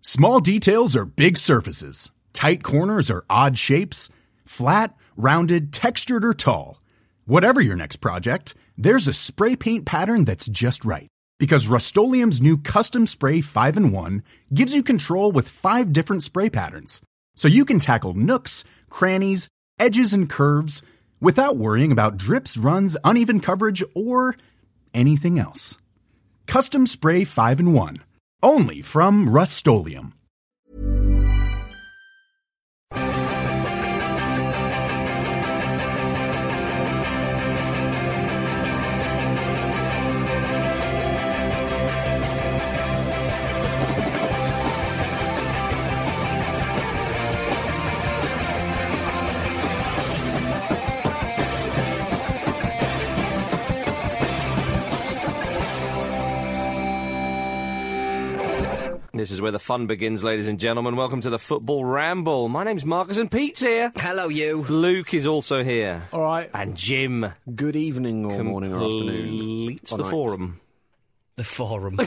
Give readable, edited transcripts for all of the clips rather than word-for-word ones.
Small details are big surfaces. Tight corners are odd shapes. Flat, rounded, textured, or tall. Whatever your next project, there's a spray paint pattern that's just right. Because Rust-Oleum's new Custom Spray 5-in-1 gives you control with 5 different spray patterns. So you can tackle nooks, crannies, edges, and curves without worrying about drips, runs, uneven coverage, or anything else. Custom Spray 5-in-1. Only from Rust-Oleum. This is where the fun begins, ladies and gentlemen. Welcome to the Football Ramble. My name's Marcus and Pete's here. Hello, you. Luke is also here. All right. And Jim. Good evening or morning or afternoon. Completes the night. forum. The forum.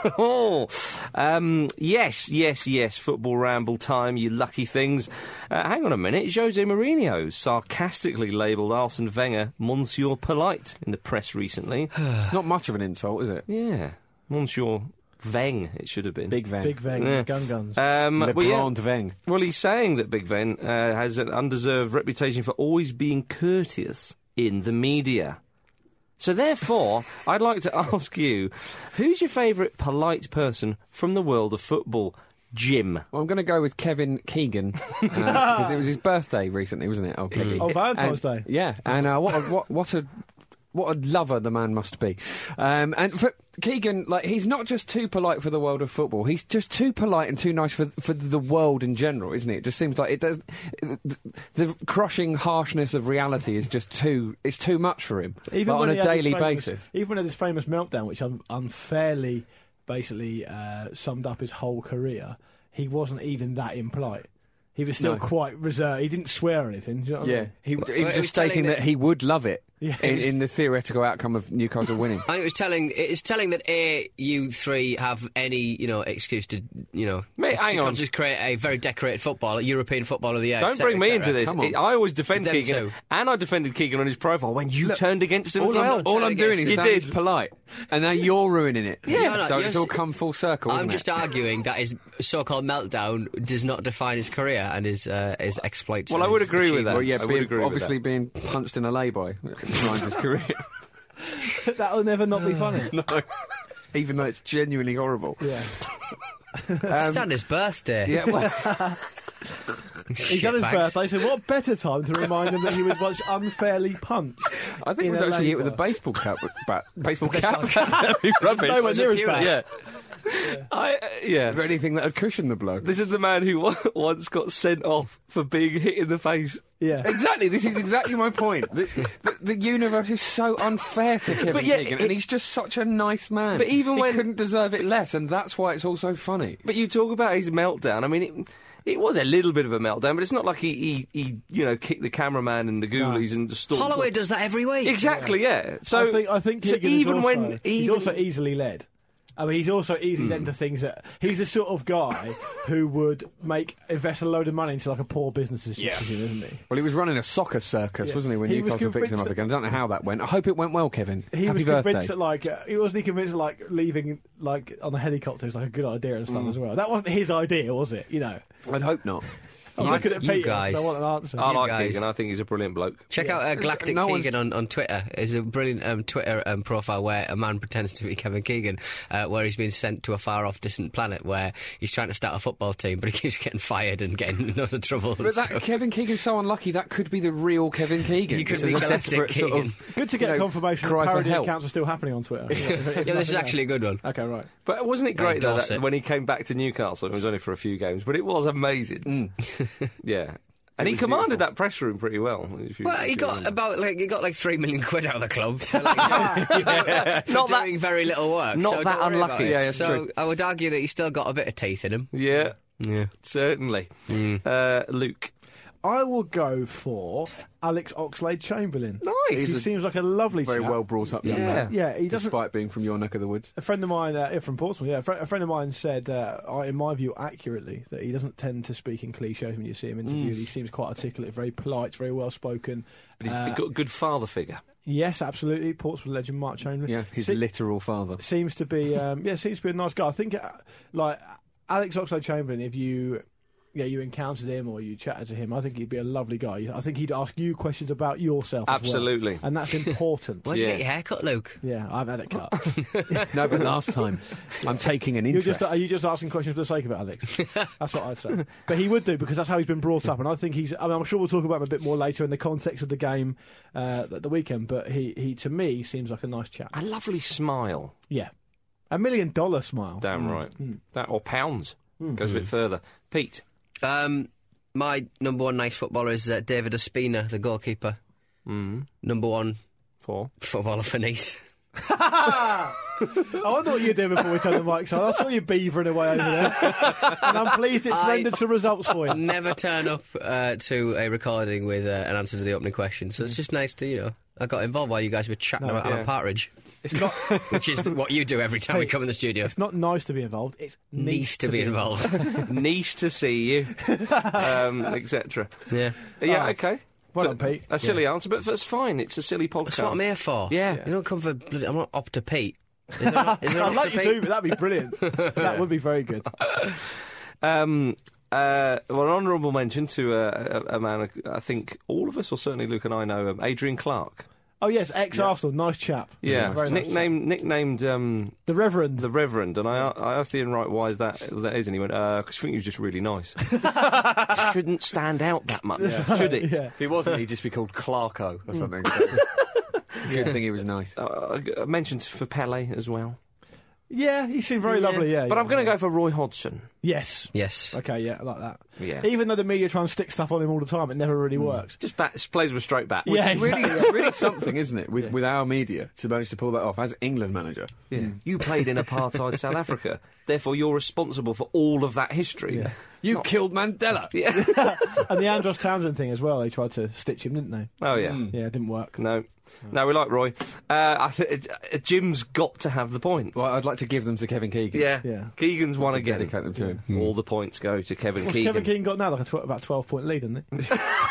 Yes. Football Ramble time, you lucky things. Hang on a minute. Jose Mourinho sarcastically labelled Arsene Wenger Monsieur Polite in the press recently. Not much of an insult, is it? Yeah. Monsieur Veng, it should have been. Big Veng. Big Veng, Yeah. guns. Le Grand Veng. Well, he's saying that Big Veng has an undeserved reputation for always being courteous in the media. So therefore, I'd like to ask you, who's your favourite polite person from the world of football? Jim. Well, I'm going to go with Kevin Keegan, because it was his birthday recently, wasn't it? Oh, Kevin. Oh, Valentine's Day. Yeah, and what a lover the man must be. And for Keegan, like, he's not just too polite for the world of football, he's just too polite and too nice for the world in general, isn't it? It just seems like it does. The crushing harshness of reality is just too much for him, Even like, when on he a had daily his famous- basis. Even when he had his famous meltdown, which unfairly basically summed up his whole career, he wasn't even that impolite. He was still quite reserved. He didn't swear or anything. Do you know what I mean? He was Well, just he was stating telling that he would love it Yeah. in the theoretical outcome of Newcastle winning. I think it's telling that you three have any, excuse to, Mate, hang on. just create a very decorated football, European football of the year. Don't bring me into this. Come on. I always defend It's them Keegan, too. and I defended Keegan on his profile when you turned against him as All well. I'm doing is You saying did. it's polite, and now you're ruining it. Yeah. so No, it's all come full circle. I'm isn't just it? arguing that his so-called meltdown does not define his career and his exploits. Well, and I would his agree with that. Well, yeah, I would agree with obviously that. being punched in a lay-by defines his career. That'll never not be funny. No, even though it's genuinely horrible. Yeah. It's on his birthday. Yeah, well, He's had his birthday, so what better time to remind him that he was once unfairly punched? I think it In was a actually hit with a lay-by. baseball cap. Baseball cap. That'd be rubbish. Nowhere Was near it as bad. Purist? Yeah. Is there anything that would cushion the blow? This is the man who once got sent off for being hit in the face. Yeah. Exactly, this is exactly my point. The universe is so unfair to Kevin But yeah, Keegan, and he's just such a nice man. But even he when- couldn't deserve it less, and that's why it's all so funny. But you talk about his meltdown. I mean, it was a little bit of a meltdown, but it's not like he kicked the cameraman and the ghoulies and the storm. Holloway does that every week. Exactly, yeah. So I think so Keegan even is when also, he's also easily led. I mean, he's also easily led to things that he's the sort of guy who would invest a load of money into like a poor business decision, isn't he? Well, he was running a soccer circus, Yeah. wasn't he, when He was Newcastle picked him convinced up that- again? I don't know how that went. I hope it went well, Kevin. He Happy was birthday. convinced that he wasn't convinced that leaving on the helicopter is like a good idea and stuff as well. That wasn't his idea, was it? I'd hope not. I'm looking at you Peter, guys. so I want an answer. I like guys. Keegan. I think he's a brilliant bloke. Check out Galactic No one's- Keegan on Twitter. It's a brilliant Twitter profile where a man pretends to be Kevin Keegan, where he's been sent to a far-off distant planet where he's trying to start a football team, but he keeps getting fired and getting in other trouble. and But that stuff. Kevin Keegan's so unlucky. That could be the real Kevin Keegan. He could Just be as a Galactic desperate sort of, Keegan. Good to get confirmation cry that for parody help. accounts are still happening on Twitter. Yeah, this is actually a good one. Okay, right. But wasn't it great though endorse that it. when he came back to Newcastle? It was only for a few games, but it was amazing. Yeah. And he commanded that press room pretty well. Well, he got like £3 million out of the club for Not that- doing very little work. not so that don't worry about unlucky. it. Yeah, that's so true. I would argue that he's still got a bit of teeth in him. Yeah, Yeah. certainly. Luke. I will go for Alex Oxlade-Chamberlain. Nice. He seems like a lovely Very chap. well brought up young Yeah. man. Yeah, he doesn't. Despite being from your neck of the woods. A friend of mine, from Portsmouth, a friend of mine said, in my view, accurately, that he doesn't tend to speak in cliches when you see him interviewed. He seems quite articulate, very polite, very well spoken. But he's got a good father figure. Yes, absolutely. Portsmouth legend Mark Chamberlain. Yeah, his Se- literal father. seems to be, seems to be a nice guy. I think, like Alex Oxlade-Chamberlain, if you encountered him or you chatted to him, I think he'd be a lovely guy. I think he'd ask you questions about yourself. Absolutely. as well. And that's important. Where'd you Yeah. get your hair cut, Luke? Yeah, I've had it cut. No, but last time, I'm taking an interest. Are you just asking questions for the sake of it, Alex? That's what I'd say. But he would do, because that's how he's been brought up. And I think I'm sure we'll talk about him a bit more later in the context of the game at the weekend. But he to me, seems like a nice chap. A lovely smile. Yeah. $1 million smile. Damn right. That or pounds. Goes a bit further. Pete. My number one nice footballer is David Ospina, the goalkeeper. Number one For. footballer for Nice. Oh, I know what you did before we turned the mics on. I saw you beavering away over there. And I'm pleased it's rendered some results for you. Never turn up to a recording with an answer to the opening question, so it's just nice to, I got involved while you guys were chatting about Alan Partridge, It's not which is what you do every time we come in the studio. It's not nice to be involved. It's Nice to be involved. Nice to see you. Etc. Yeah. Yeah, okay. Well done, Pete. A silly answer, but that's fine. It's a silly podcast. That's what I'm here for. Yeah. You don't come for... I'm not up to Pete. Is there an I'd like you Pete? to, but that'd be brilliant. That would be very good. Well, an honourable mention to a man I think all of us, or certainly Luke and I know, Adrian Clark. Oh, yes, ex-Arsenal. Nice chap. Yeah, Very nice chap. nicknamed The Reverend. the Reverend, and I asked Ian Wright why is that is, and he went, because I think he was just really nice. Shouldn't stand out that much, should it? Yeah. If he wasn't, he'd just be called Clarko or something. So. You'd think he was nice. I mentioned for Pele as well. Yeah, he seemed very lovely, yeah. But yeah, I'm going to yeah. go for Roy Hodgson. Yes. Yes. Okay, yeah, I like that. Yeah. Even though the media try and stick stuff on him all the time, it never really works. Just plays with a straight bat. Yeah, It's really, exactly. it's really something, isn't it, with our media to manage to pull that off as England manager. Yeah. You played in apartheid South Africa, therefore you're responsible for all of that history. Yeah. You killed Mandela. And the Andros Townsend thing as well, they tried to stitch him, didn't they? Oh yeah. Yeah, it didn't work. No, we like Roy. Jim's got to have the point. Well, I'd like to give them to Kevin Keegan. Yeah. Keegan's won again. Dedicate them to him. All the points go to Kevin What's Keegan. Kevin Keegan got now? Like about 12-point lead, isn't he?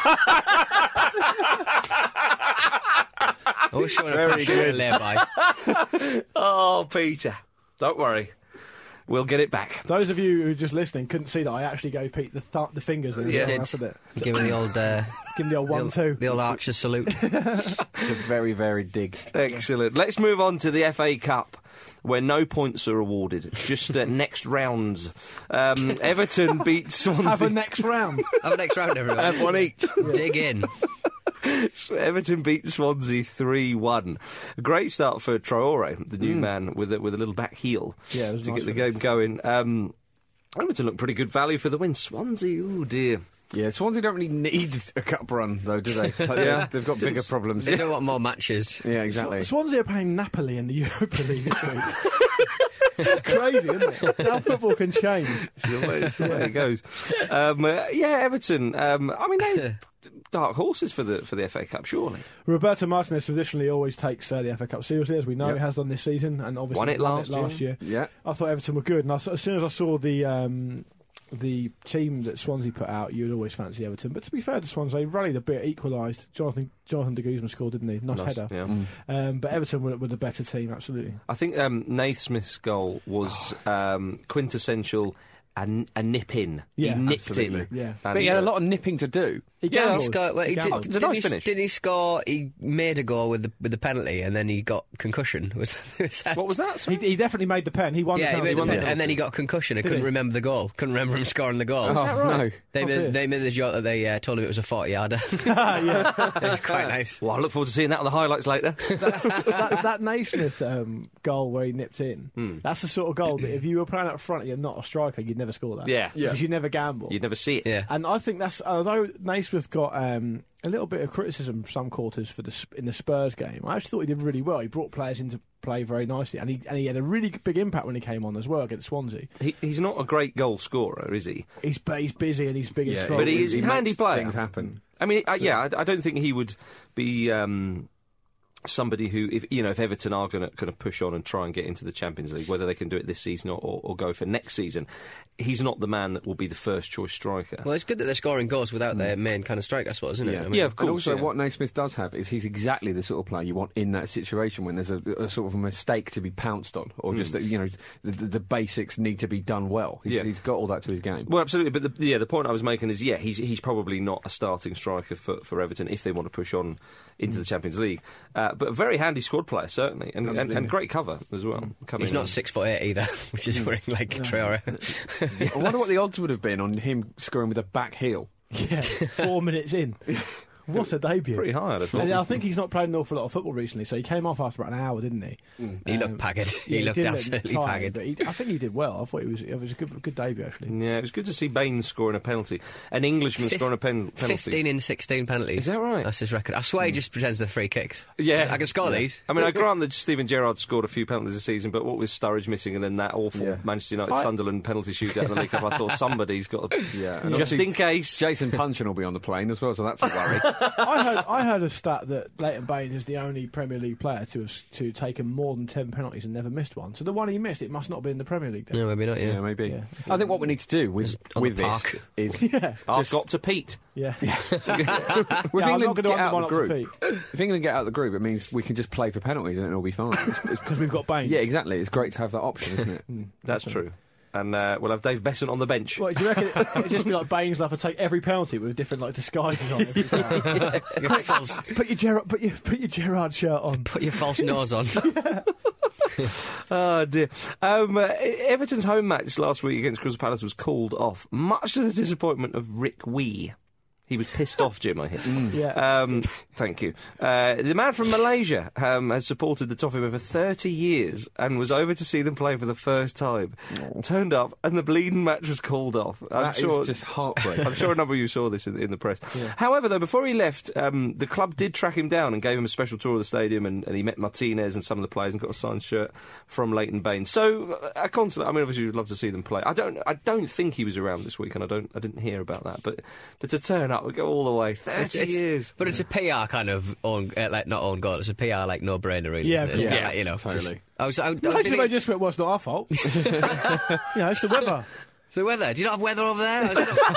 Always showing a passion and lay-by. Oh, Peter, don't worry, we'll get it back. Those of you who are just listening couldn't see that I actually gave Pete the fingers and Yeah. the Did. alphabet. Give him the old... Give him the old 1-2. The old Archer salute. It's a very, very dig. Excellent. Let's move on to the FA Cup, where no points are awarded, just next rounds. Everton beat Swansea. Have a next round. Have a next round, everyone. Have one each. Dig in. Everton beat Swansea 3-1. A great start for Traore, the new man, with a little back heel Yeah, it was to nice get the for him. game going. Everton looked pretty good value for the win. Swansea, oh dear. Yeah, Swansea don't really need a cup run, though, do they? Yeah. They've got bigger problems. They don't want more matches. Yeah, exactly. Swansea are playing Napoli in the Europa League this week. It's crazy, isn't it? How football can change. It's the way it goes. Everton. I mean, they dark horses for the FA Cup, surely. Roberto Martinez traditionally always takes the FA Cup seriously, as we know Yep. he has done this season, and obviously Won it last year. Yeah. I thought Everton were good, and as soon as I saw the team that Swansea put out, you'd always fancy Everton. But to be fair to Swansea, they rallied a bit, equalised. Jonathan de Guzman scored, didn't he? Nice header. Yeah. But Everton were the better team, absolutely. I think Naismith's goal was quintessential. A nip in. Yeah, he nipped absolutely. in. Yeah. And But he had a lot of nipping to do. He Yeah, gambled. He scored, well, He gambled. It's a nice finish. Didn't he score? He made a goal with the penalty, and then he got concussion. Was that? What was that? Sorry? He definitely made the pen. He won Yeah, the he penalty. made the won the pen, penalty. and then he got concussion. I Did couldn't he? remember the goal. Couldn't remember him scoring the goal. Is that right? No. They Oh, dear. made the joke that they told him it was a 40-yarder. Yeah. It's quite nice. Well, I look forward to seeing that on the highlights later. that Naismith goal where he nipped in, that's the sort of goal that if you were playing up front and you're not a striker, you'd never score that. Yeah. Because you never gamble. You'd never see it. Yeah. And I think that's, although Naismith Smith got a little bit of criticism from some quarters in the Spurs game. I actually thought he did really well. He brought players into play very nicely, and he had a really big impact when he came on as well against Swansea. He's not a great goal scorer, is he? He's busy and he's big and strong. But he's a handy makes player. Things happen. I mean, I don't think he would be somebody who, if Everton are going to push on and try and get into the Champions League, whether they can do it this season or go for next season, he's not the man that will be the first choice striker. Well, it's good that they're scoring goals without their main kind of striker, I suppose, isn't it? I mean, of course. And also, what Naismith does have is he's exactly the sort of player you want in that situation when there's a sort of a mistake to be pounced on, or just the basics need to be done well. He's got all that to his game. Well, absolutely. But the point I was making is, he's probably not a starting striker for Everton if they want to push on into the Champions League. But a very handy squad player, certainly, and great cover as well. He's not 6'8" either, which is worrying like Traore. I wonder what the odds would have been on him scoring with a back heel. Yeah, 4 minutes in. What a debut. Pretty high, I'd have thought. And I think he's not played an awful lot of football recently, so he came off after about an hour, didn't he? He looked pagged. He looked did absolutely look tired, pagged. but I think he did well. I thought it was a good debut, actually. Yeah, it was good to see Baines scoring a penalty. An Englishman scoring a penalty. 15 in 16 penalties. Is that right? That's his record. I swear he just pretends they're free kicks. Yeah. I can score these. I mean, I grant that Steven Gerrard scored a few penalties this season, but what with Sturridge missing and then that awful Manchester United-Sunderland penalty shootout in the League Cup, I thought somebody's got to... Yeah, just in case. Jason Puncheon will be on the plane as well, so that's a worry. I heard a stat that Leighton Baines is the only Premier League player to taken more than 10 penalties and never missed one. So the one he missed, it must not be in the Premier League then. No, maybe not, Yeah, maybe. Yeah. I think what we need to do with this is... Ask up to Pete. Yeah. If I'm England not going get to out of the undermine group, if England get out of the group, it means we can just play for penalties and it'll be fine. because we've got Baines. Yeah, exactly. It's great to have that option, isn't it? That's true. And we'll have Dave Besant on the bench. What, do you reckon it'd just be like Baines will have to take every penalty with different disguises on it? Put your Gerrard shirt on. Put your false nose on. Oh dear. Everton's home match last week against Crystal Palace was called off, much to the disappointment of Rick Wee. He was pissed off, Jim, I hear. Yeah. Thank you. The man from Malaysia has supported the Toffeemen for 30 years and was over to see them play for the first time. Turned up and the bleeding match was called off. That is just heartbreaking. I'm sure a number of you saw this in the press. Yeah. However, though, before he left, the club did track him down and gave him a special tour of the stadium, and he met Martinez and some of the players and got a signed shirt from Leighton Baines. So, a consolation. I mean, obviously, we'd love to see them play. I don't think he was around this week, and I didn't hear about that. But to turn up, we go all the way 30 years. But it's a PR kind of not own goal. It's a PR no-brainer, really. Yeah, isn't it? It's yeah, like, totally. Actually, they just went, well, it's not our fault. It's the weather. The weather. Do you not have weather over there?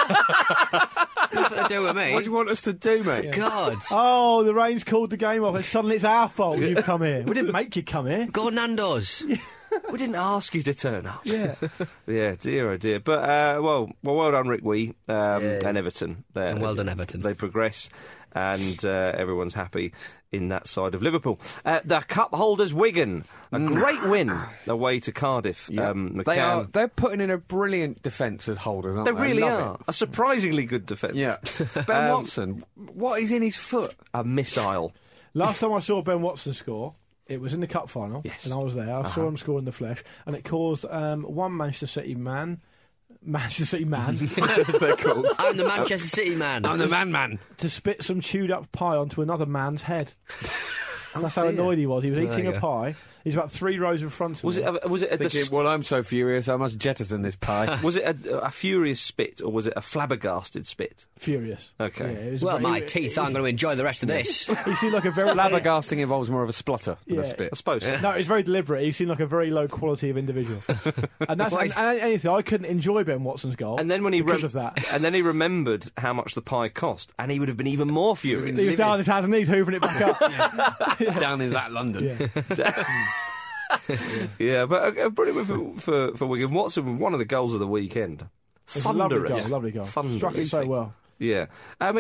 Nothing to do with me. What do you want us to do, mate? God. Oh, the rain's called the game off, and suddenly it's our fault you've come here. We didn't make you come here. Go Nando's. We didn't ask you to turn up. Yeah. Yeah, dear, oh dear. But, well done, Rick Wee and Everton. And well done, Everton. They progress, and everyone's happy in that side of Liverpool. The cup holders, Wigan. A great win away to Cardiff. They're putting in a brilliant defence as holders, aren't They they? really I love are. it. A surprisingly good defence. Yeah. Ben Watson, what is in his foot? A missile. Last time I saw Ben Watson score, it was in the cup final, and I was there. I saw him score in the flesh, and it caused one Manchester City man, as they're called, I'm the Manchester City man. I'm the man. to spit some chewed up pie onto another man's head. That's how annoyed he was. He was eating a pie. He's about 3 rows in front of Was me. it Thinking, well, I'm so furious, I must jettison this pie. Was it a furious spit, or was it a flabbergasted spit? Furious. Okay. Yeah, it was Well, very- my teeth aren't going to enjoy the rest of this. He seemed like a very Flabbergasting involves more of a splutter than a Yeah. spit. I suppose. No, it's very deliberate. He seemed like a very low quality of individual. And that's and anything. I couldn't enjoy Ben Watson's goal. And then when he because of that, and then he remembered how much the pie cost, and he would have been even more furious. he was down on his hands and knees, hoovering it back up. Down in that London. Yeah. Yeah, but a brilliant win for Wigan. Watson, one of the goals of the weekend. It's a lovely Thunderous. goal, lovely goal. Thunderous. Struck it so well. Yeah,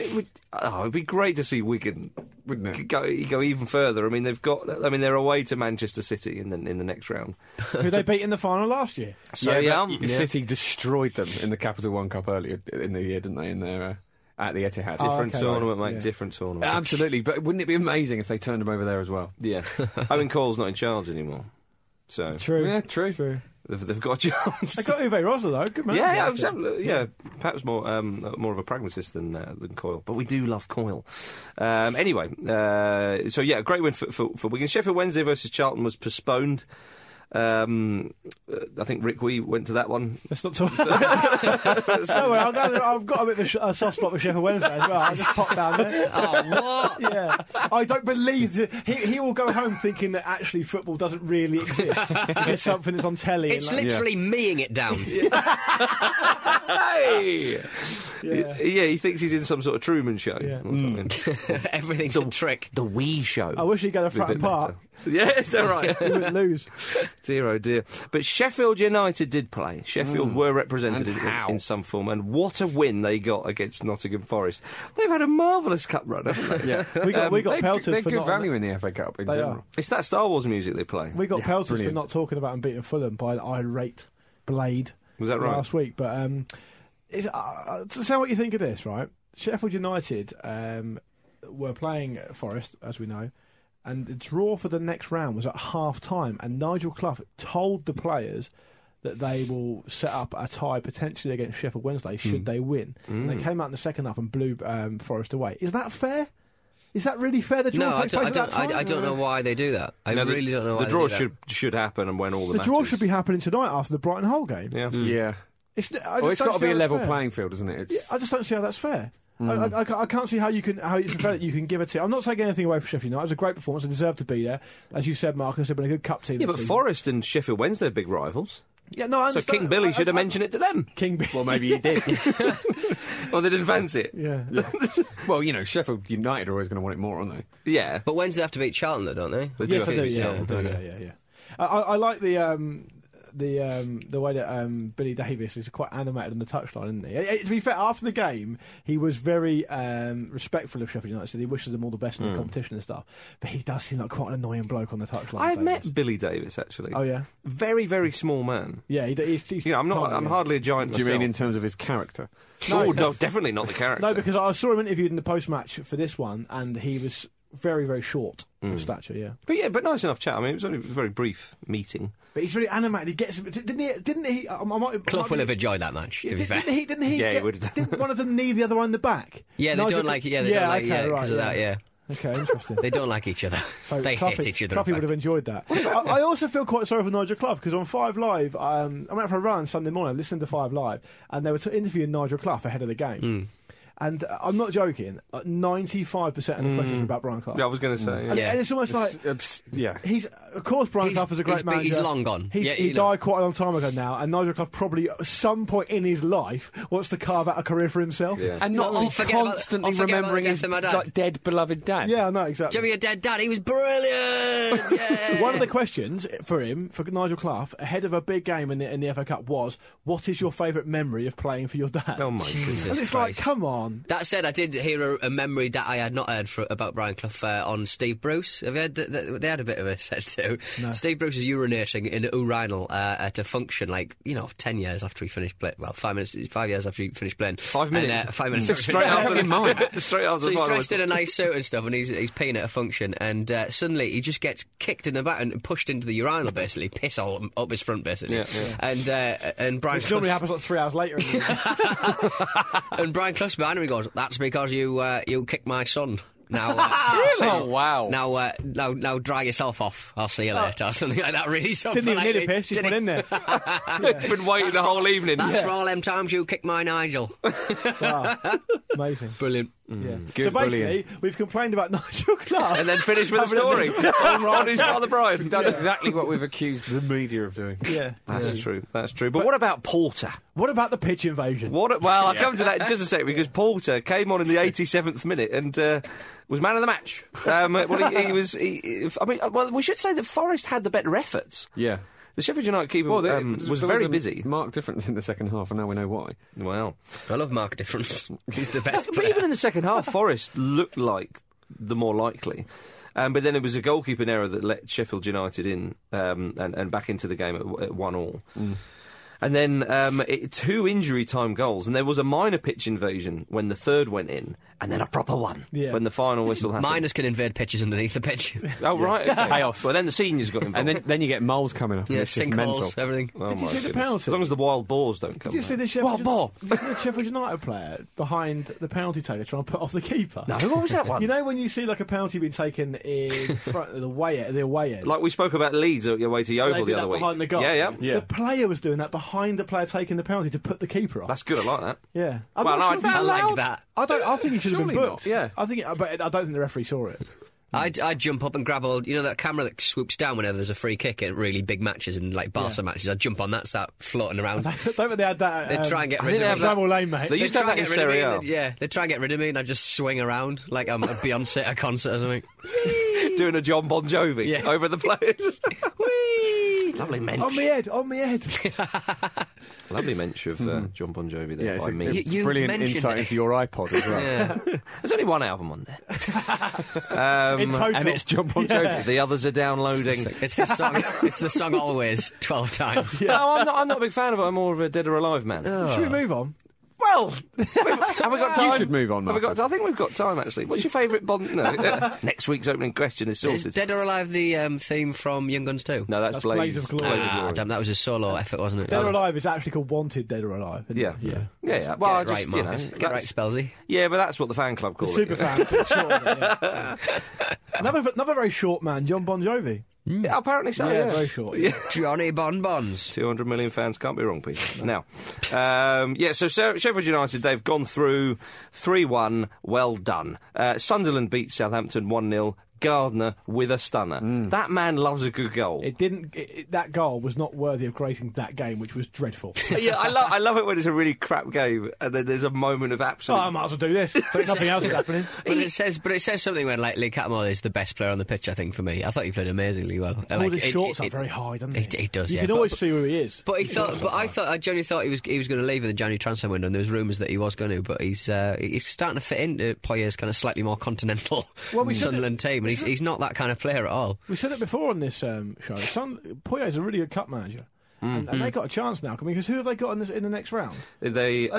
it'd be great to see Wigan, Wouldn't it? go even further. I mean, they're away to Manchester City in the next round. Who they beat in the final last year. So but City destroyed them in the Capital One Cup earlier in the year, didn't they? In their at the Etihad. Different okay, tournament, right. mate. Yeah. Different tournament. Absolutely, but wouldn't it be amazing if they turned them over there as well? Yeah. Owen Cole's not in charge anymore. So True. Yeah, true. they've got a chance. They got Uwe Rosler though. Good man. Yeah, absolutely. Yeah, perhaps more of a pragmatist than Coyle, but we do love Coyle. Anyway, so yeah, a great win for Wigan. Sheffield Wednesday versus Charlton was postponed. I think Rick Wee went to that one. Let's not talk. I've got a bit of a soft spot with Sheffield Wednesday as well. I just popped down there. Oh, what? Yeah, I don't believe that he will go home thinking that actually football doesn't really exist. It's something that's on telly. It's literally meing it down. Hey! Yeah. He thinks he's in some sort of Truman Show. Yeah. Or something. Everything's a trick. The Wee Show. I wish he'd go to Fratton Park. Yeah, is that right? We wouldn't lose. Dear, oh dear. But Sheffield United did play. Sheffield were represented in some form, and what a win they got against Nottingham Forest. They've had a marvellous cup run, haven't they? Yeah. We got pelters they're for good not... value in the FA Cup in general. It's that Star Wars music they play. We got pelters brilliant. for not talking about and beating Fulham by an irate Blade. Was that right? Last week, but to say what you think of this, right? Sheffield United were playing Forest, as we know, and the draw for the next round was at half-time, and Nigel Clough told the players that they will set up a tie potentially against Sheffield Wednesday should they win. And they came out in the second half and blew Forest away. Is that fair? Is that really fair? The draw No, takes place at that time? I don't know why they do that. I really don't know why the draw they do that. should happen and when all the The matches. draw should be happening tonight after the Brighton Hull game. Yeah. Yeah. It's Well, it's got to be a level playing field, isn't it? Yeah, I just don't see how that's fair. I can't see how it's fair that you can give it to. I'm not taking anything away from Sheffield United. It was a great performance. They deserved to be there, as you said, Marcus. They've been a good cup team. Yeah, this but season. Forest and Sheffield Wednesday are big rivals. Yeah, no, I So understand. King Billy should have mentioned it to them. King Billy. Well, maybe he did. Well, they didn't fancy it. Yeah. Well, Sheffield United are always going to want it more, aren't they? Yeah. But Wednesday they have to beat Charlton, though, don't they? They do Yes, have I to do. beat Yeah, Charlton. yeah. I like the way that Billy Davies is quite animated on the touchline, isn't he? To be fair, after the game, he was very respectful of Sheffield United. So he wishes them all the best in the competition and stuff. But he does seem like quite an annoying bloke on the touchline. I've Davies. met Billy Davis, actually. Oh yeah, Very, very small man. yeah. He's I'm tiny, yeah. hardly a giant Do you myself. mean in terms of his character? No, definitely not the character. No, because I saw him interviewed in the post-match for this one, and he was very, very short of stature. Yeah, But nice enough chat. I mean, it was only a very brief meeting. but he's really animated. He gets, didn't he? Clough will have enjoyed that match, to be fair. Didn't he? Yeah, he would have done. Didn't one of them knee the other one in the back? Yeah, they Nigel- don't like it. Yeah, they don't like okay, because of that. Yeah, Okay, interesting. they don't like each other. So they hate each other. in Cloughy would fact. have enjoyed that. I also feel quite sorry for Nigel Clough because on 5 Live, I went for a run Sunday morning, I listened to 5 Live, and they were interviewing Nigel Clough ahead of the game. And I'm not joking, 95% of the questions were about Brian Clough. Yeah, I was going to say. Yeah. And Yeah. it's almost like... Yeah. Of course, Brian Clough is a great manager. He's long gone. He Yeah, died quite a long time ago now, and Nigel Clough probably at some point in his life wants to carve out a career for himself. Yeah. And not only forget about- constantly forget about remembering the his death of my dad. dead beloved dad. Yeah, I know, Do exactly. you remember your dead dad? He was brilliant. Yeah. One of the questions for Nigel Clough, ahead of a big game in the FA Cup was, what is your favourite memory of playing for your dad? Oh, my goodness. And it's like, come on. That said, I did hear a memory that I had not heard about Brian Clough on Steve Bruce. Have you heard that they had a bit of a set too? No. Steve Bruce is urinating in a urinal at a function 10 years after he finished playing. Well, 5 years after he finished playing. 5 minutes? And, 5 minutes. Straight after the So he's final dressed in whistle. a nice suit and stuff, and he's peeing at a function, and suddenly he just gets kicked in the back and pushed into the urinal, basically, piss all up his front, basically. Yeah. And Brian Which normally Clough, happens like 3 hours later. isn't it? and Brian Clough's behind him. He goes, "That's because you kicked my son." Now, Really? Oh, wow. now dry yourself off. I'll see you later, or something like that. Really, so Didn't even need a politely. piss, just Didn't went he? in there. Been waiting the whole evening. That's for all them times you kicked my Nigel. Wow. Amazing. Brilliant. Yeah. Good, So basically, brilliant. we've complained about Nigel Clough. And then finish with a story on his father Brian. Done exactly what we've accused the media of doing. Yeah. That's true. That's true. But what about Porter? What about the pitch invasion? Well, I'll come to that in just a sec because Porter came on in the 87th minute and was man of the match. We should say that Forest had the better efforts. Yeah. The Sheffield United keeper was there very a busy. Marked difference in the second half, and now we know why. Well, I love Mark Difference. He's the best but player. even in the second half, Forest looked like the more likely. But then it was a goalkeeping error that let Sheffield United in and back into the game at 1-1. And then 2 injury time goals, and there was a minor pitch invasion when the third went in, and then a proper one when the final whistle happened. Minors can invade pitches underneath the pitch. Oh, right. Okay. Chaos. Well, then the seniors got involved. And then you get moles coming up. Yeah, It's just mental. sinkholes, everything. Oh, Did you my see the goodness. penalty? As long as the wild boars don't come Did you see out. the Sheffield United player behind the penalty taker trying to put off the keeper? No, what was that one? You know when you see like a penalty being taken in front of the away end? Like we spoke about Leeds at your way to they Yeovil did the other that week. behind the goal. Yeah. The player was doing that behind the player taking the penalty to put the keeper off. That's good, I like that. Yeah. I'm Well, not no, sure if I like that. I think he should have been Surely booked. not. Yeah. But I don't think the referee saw it. I'd jump up and grab that camera that swoops down whenever there's a free kick at really big matches and like Barca matches. I'd jump on that, start floating around. Don't think they had that. They'd try and get I rid think they of have me. that- Bramall Lane, mate. They used to have that in Serie A. They'd try and get rid of me and I'd just swing around like I'm a Beyonce at a concert or something. Doing a John Bon Jovi over the players. Whee! Lovely mensch. On me head. Lovely mensch of John Bon Jovi there Yeah, it's by a me. You brilliant mentioned insight it. into your iPod as well. Yeah. There's only one album on there. In total. And it's John Bon Jovi. The others are downloading. It's the song. It's the song always 12 times. No, I'm not a big fan of it. I'm more of a Dead or Alive man. Should we move on? Well, have we got time? You should move on, Have we got? Marcus. I think we've got time, actually. What's your favourite Bond? No, next week's opening question is Is sorted. Dead or Alive the theme from Young Guns 2? No, that's That's Blaze. Blaze of Glory. Blaze of Ah, Glory. damn, that was a solo effort, wasn't it? Dead or Alive is actually called Wanted Dead or Alive. isn't Yeah. it? Yeah. Well, I Get just, right, Marcus. Get right, Spelsy. Yeah, but that's what the fan club call Super it. fan. Short of it, yeah. Another very short man, John Bon Jovi. Yeah, apparently so. Yeah, Yeah, very short. Yeah. Johnny Bonbons. 200 million fans can't be wrong, Peter. Now, so Sheffield United, they've gone through 3-1, well done. Sunderland beat Southampton 1-0. Gardner with a stunner. That man loves a good goal. That goal was not worthy of gracing that game, which was dreadful. Yeah, I love it when it's a really crap game and then there's a moment of absolute... I might as well do this. Nothing else is happening. But it says something when like Lee Catmull is the best player on the pitch. I think for me, I thought he played amazingly well. All his shorts are very high, doesn't he? He does. You Yeah, can always see who he is. But I genuinely thought he was going to leave in the January transfer window, and there was rumours that he was going to. But he's starting to fit into Poyer's kind of slightly more continental Sunderland team, and he's not that kind of player at all. We said it before on this show. Poyet is a really good cup manager. And they got a chance now, because who have they got in the next round? They're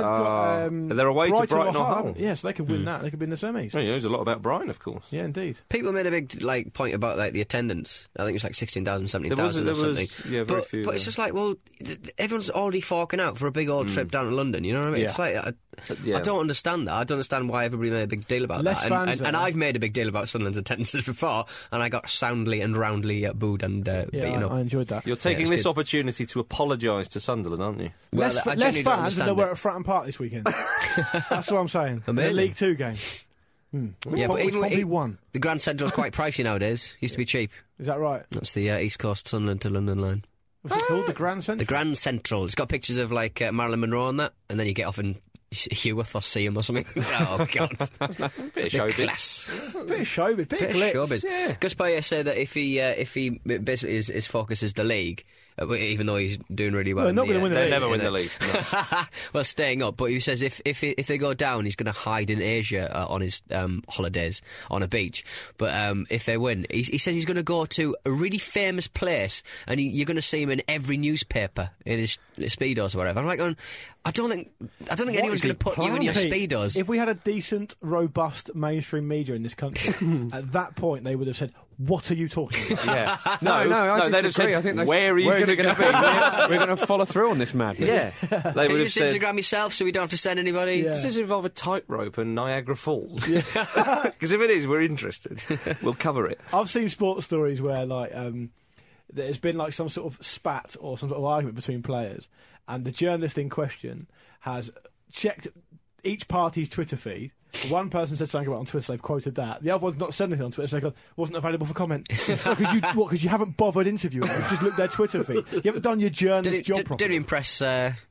away to Brighton or Hull. Yeah, so they could win that. They could win the semis. Well, he knows a lot about Brighton, of course. Yeah, indeed. People made a big point about the attendance. I think it was like 16,000, 17,000 or something. Yeah, very few. But it's just like, well, everyone's already forking out for a big old trip down to London. You know what I mean? Yeah. It's like I don't understand that. I don't understand why everybody made a big deal about Less that. fans And there. I've made a big deal about Sunderland's attendances before, and I got soundly and roundly booed and beaten up. I enjoyed that. You're taking it's this good. opportunity to apologise to Sunderland, aren't you? Well, Less I fans genuinely don't than there understand were it. at Fratton Park this weekend. That's what I'm saying. Amazing. The League Two game. Yeah, but even probably won. the Grand Central's quite pricey nowadays. Used to be cheap. Is that right? That's the East Coast Sunderland to London line. What's it called? The Grand Central? The Grand Central. It's got pictures of like Marilyn Monroe on that, and then you get off in Heworth or Seaham or something. Oh God, Bit of the showbiz. class. Bit of showbiz, bit Bit of of glitz. showbiz. Yeah. Gus Poyet said that if he basically his focus is the league, even though he's doing really well. They're in not gonna win the They league. never win the league. No. Well, staying up, but he says if they go down, he's going to hide in Asia on his holidays on a beach. But if they win, he says he's going to go to a really famous place, and you're going to see him in every newspaper in his speedos or whatever. I'm like, I don't think anyone's is going he to put you in your Pete, speedos. If we had a decent, robust mainstream media in this country, at that point they would have said, "What are you talking about?" Yeah. No, I they'd have disagree. said, I think where are you where's going it to be? We're going to follow through on this madness. Yeah. They Can would you have just said... Instagram yourself so we don't have to send anybody? Yeah. Does this involve a tightrope and Niagara Falls? Because if it is, we're interested. We'll cover it. I've seen sports stories where there's been like some sort of spat or some sort of argument between players, and the journalist in question has checked each party's Twitter feed. One person said something about it on Twitter, they've quoted that. The other one's not said anything on Twitter, so they go, wasn't available for comment. Because you haven't bothered interviewing them, you've just looked at their Twitter feed. You haven't done your journalist job properly. Didn't impress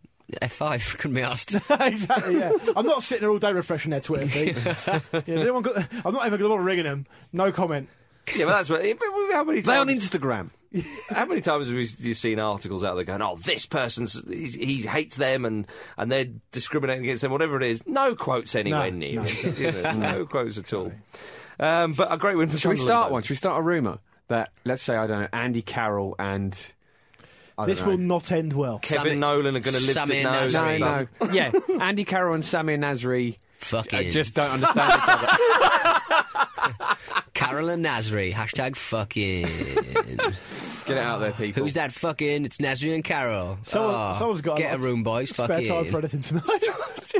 F5, couldn't be asked. Exactly, yeah. I'm not sitting there all day refreshing their Twitter feed. Has anyone got, I'm not even going to bother ringing them. No comment. Yeah, but that's what... How many They on times... Instagram. How many times have you seen articles out there going, "Oh, this person's he hates them and they're discriminating against them," whatever it is? No quotes anywhere No, near. no. it, you know, no quotes at all. But a great win for Should we Sunderland. start though. one? Should we start a rumour that, let's say, I don't know, Andy Carroll and This will not end well. Kevin Nolan are going to lift Sammy it nose. Nasri. No. Yeah, Andy Carroll and Samir Nasri Fucking. just don't understand each other. Carol and Nasri. Hashtag fucking. Get it out there, people. Who's that fucking? It's Nasri and Carol. Someone's got Get a room, boys. spare Fucking. time for anything tonight.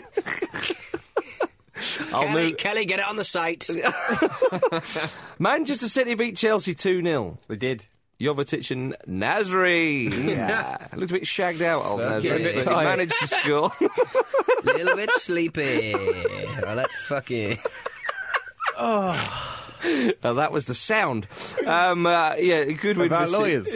Kelly, get it on the site. Manchester City beat Chelsea 2-0. They did. Jovetic and Nasri. Yeah. Looked a bit shagged out, old Fucking Nasri. But he tired. managed to score. Little bit sleepy. All that fucking. That was the sound. Yeah, good win About for lawyers.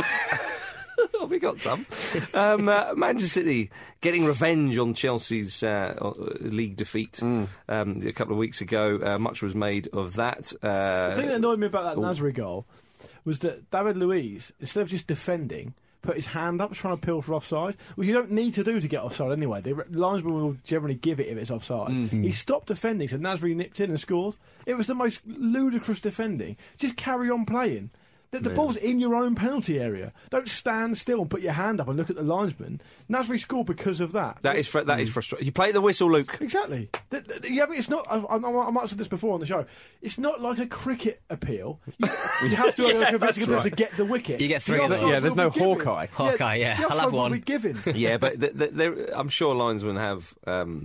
Oh, we got some. Manchester City getting revenge on Chelsea's league defeat a couple of weeks ago. Much was made of that. The thing that annoyed me about that Nasri goal was that David Luiz, instead of just defending, put his hand up trying to appeal for offside, which you don't need to do to get offside anyway. The linesman will generally give it if it's offside. He stopped defending, so Nasri nipped in and scored. It was the most ludicrous defending. Just carry on playing. The ball's in your own penalty area. Don't stand still and put your hand up and look at the linesman. Nasri scored because of that. That is frustrating. You play the whistle, Luke. Exactly. Yeah, but it's not. I might have said this before on the show. It's not like a cricket appeal. You have to have a convincing appeal to get the wicket. You get three The of them. offside Yeah, there's will no be given. Hawkeye. Hawkeye, yeah. The I'll have offside will one. be given. Yeah, but I'm sure linesmen have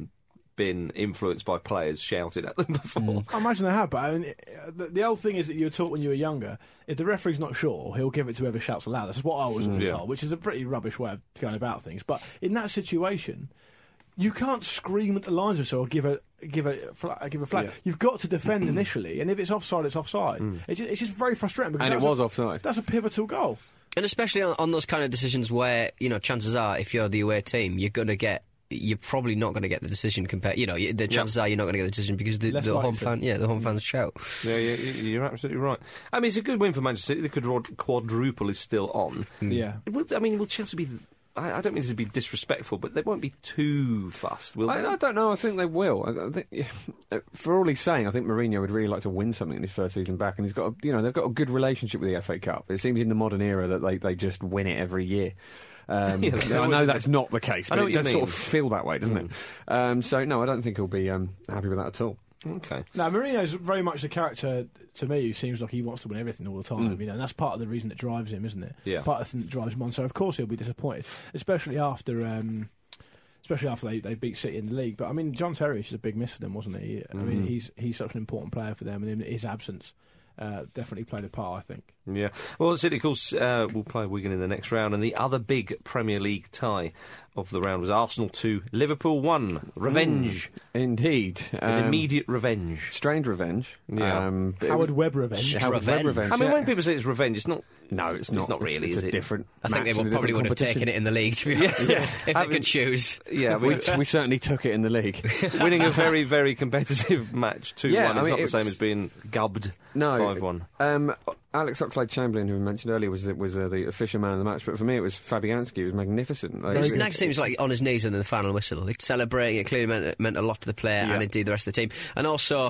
been influenced by players shouted at them before. I imagine they have, but I mean, the old thing is that you were taught when you were younger, if the referee's not sure, he'll give it to whoever shouts aloud. That's what I was always told, which is a pretty rubbish way of going about things. But in that situation, you can't scream at the linesman or give a flag. Yeah. You've got to defend initially, and if it's offside, it's offside. It's just very frustrating. Because And it that's was offside. That's a pivotal goal. And especially on those kind of decisions where, chances are, if you're the away team, you're probably not going to get the decision compared. The chances are you're not going to get the decision because the Less home likely. the home fans shout. Yeah, you're absolutely right. I mean, it's a good win for Manchester City. The quadruple is still on. Yeah. Will Chelsea be... I don't mean this to be disrespectful, but they won't be too fussed, will they? I don't know. I think they will. I think, for all he's saying, I think Mourinho would really like to win something in his first season back, and he's got, they've got a good relationship with the FA Cup. It seems in the modern era that they just win it every year. I know that's not the case, but it does sort of feel that way, doesn't it? So no, I don't think he'll be happy with that at all. Okay. Now, Mourinho's very much the character, to me, who seems like he wants to win everything all the time, and that's part of the reason that drives him, isn't it? Yeah. Part of the thing that drives him on. So, of course, he'll be disappointed, especially after they beat City in the league. But, I mean, John Terry is a big miss for them, wasn't he? I mean, he's such an important player for them, and his absence definitely played a part, I think. Yeah. Well, City, of course, will play Wigan in the next round, and the other big Premier League tie of the round was Arsenal 2, Liverpool 1. Revenge. Indeed. An immediate revenge. Strange revenge. Yeah. Howard Webb revenge. Howard Webb revenge. I mean, yeah. when people say it's revenge, it's not... No, it's not. It's not really, it's is a it? different I think they match and a probably different would have taken competition. it in the league, to be honest, if they could choose. Yeah, we certainly took it in the league. winning a very, very competitive match 2-1 Yeah, I is mean, not the it's- same as being gubbed 5-1. Alex Oxlade-Chamberlain, who we mentioned earlier, was the official man of the match, but for me it was Fabianski. It was magnificent. His next team was like on his knees and then the final whistle. Like, celebrating it clearly meant a lot to the player and indeed the rest of the team. And also,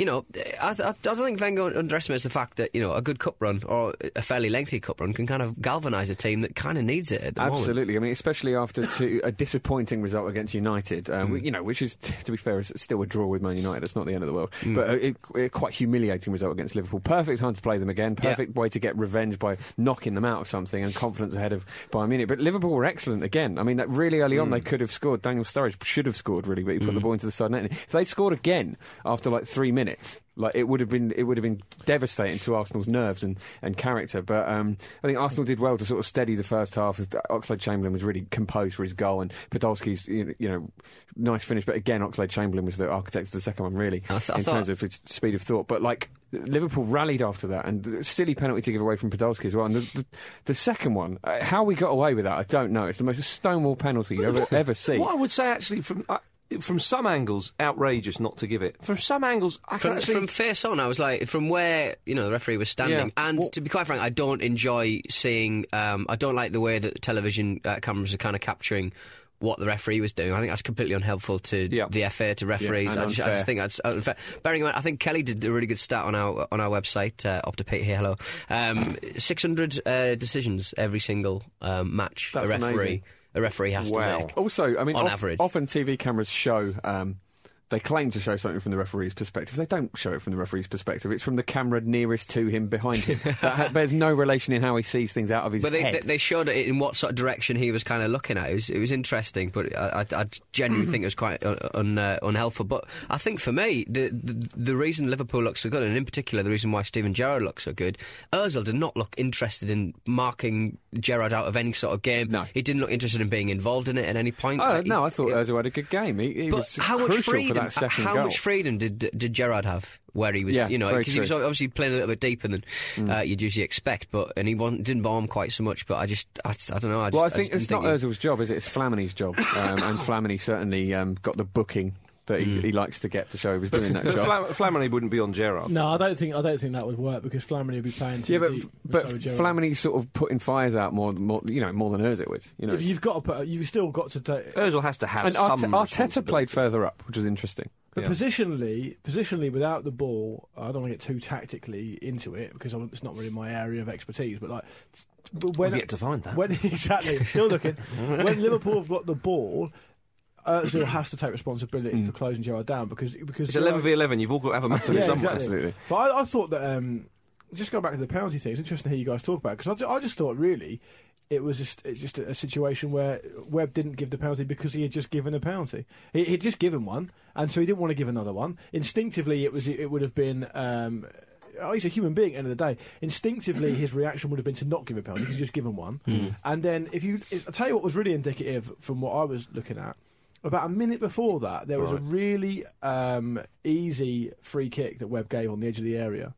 I don't think Wenger underestimates the fact that a good cup run or a fairly lengthy cup run can kind of galvanise a team that kind of needs it at the moment. Absolutely. I mean, especially after a disappointing result against United, which is, to be fair, is still a draw with Man United. It's not the end of the world, but a quite humiliating result against Liverpool. Perfect time to play them again. Perfect way to get revenge by knocking them out of something and confidence ahead of Bayern Munich. But Liverpool were excellent again. I mean, that really early on they could have scored. Daniel Sturridge should have scored, really, but he put the ball into the side net. And if they scored again after like 3 minutes, it would have been devastating to Arsenal's nerves and character. But I think Arsenal did well to sort of steady the first half. Oxlade-Chamberlain was really composed for his goal, and Podolski's nice finish. But again, Oxlade-Chamberlain was the architect of the second one, really, in terms of its speed of thought. But Liverpool rallied after that, and the silly penalty to give away from Podolski as well. And the second one, how we got away with that, I don't know. It's the most Stonewall penalty you ever see. What I would say, actually, from some angles, outrageous not to give it. From some angles, I can From face on, I was like, from where the referee was standing, and to be quite frank, I don't enjoy seeing. I don't like the way that television cameras are kind of capturing what the referee was doing. I think that's completely unhelpful to the FA, to referees. Yeah, I just think that's unfair. Bearing in mind, I think Kelly did a really good stat on our website, Opta Pete here, hello. 600 decisions every single match That's amazing. a referee has to make. Also, I mean, on average. often TV cameras show. They claim to show something from the referee's perspective. They don't show it from the referee's perspective. It's from the camera nearest to him, behind him. There's no relation in how he sees things out of his head. But they showed it in what sort of direction he was kind of looking at. It was interesting, but I genuinely think it was quite unhelpful. But I think for me, the reason Liverpool looks so good, and in particular the reason why Steven Gerrard looks so good, Ozil did not look interested in marking Gerrard out of any sort of game. No. He didn't look interested in being involved in it at any point. No, I thought Ozil had a good game. He was crucial for that second goal. How much freedom did Gerrard have? Where he was, because he was obviously playing a little bit deeper than you'd usually expect, and he didn't bomb quite so much. But I don't know. I think it's not Ozil's job, is it? It's Flamini's job, and Flamini certainly got the booking that he likes to get to show he was doing that job. Flamini wouldn't be on Gerrard. No, I don't think that would work, because Flamini would be playing too deep. But Flamini's sort of putting fires out more than Ozil is. You've got to you've still got to take. Ozil has to have and some. Arteta played further up, which was interesting. But positionally, without the ball, I don't want to get too tactically into it, because it's not really my area of expertise. But we've yet to find that. Exactly, still looking. When Liverpool have got the ball, Ozil has to take responsibility for closing Gerrard down, because it's 11v11. You've all got to have a matter somewhere. Exactly. Absolutely. But I thought that just going back to the penalty thing, it's interesting to hear you guys talk about it, because I just thought really it was just a situation where Webb didn't give the penalty because he had just given a penalty. He'd just given one, and so he didn't want to give another one. Instinctively, it would have been. He's a human being at the end of the day. Instinctively, his reaction would have been to not give a penalty because he's just given one. And then I'll tell you what was really indicative from what I was looking at. About a minute before that, there was a really easy free kick that Webb gave on the edge of the area.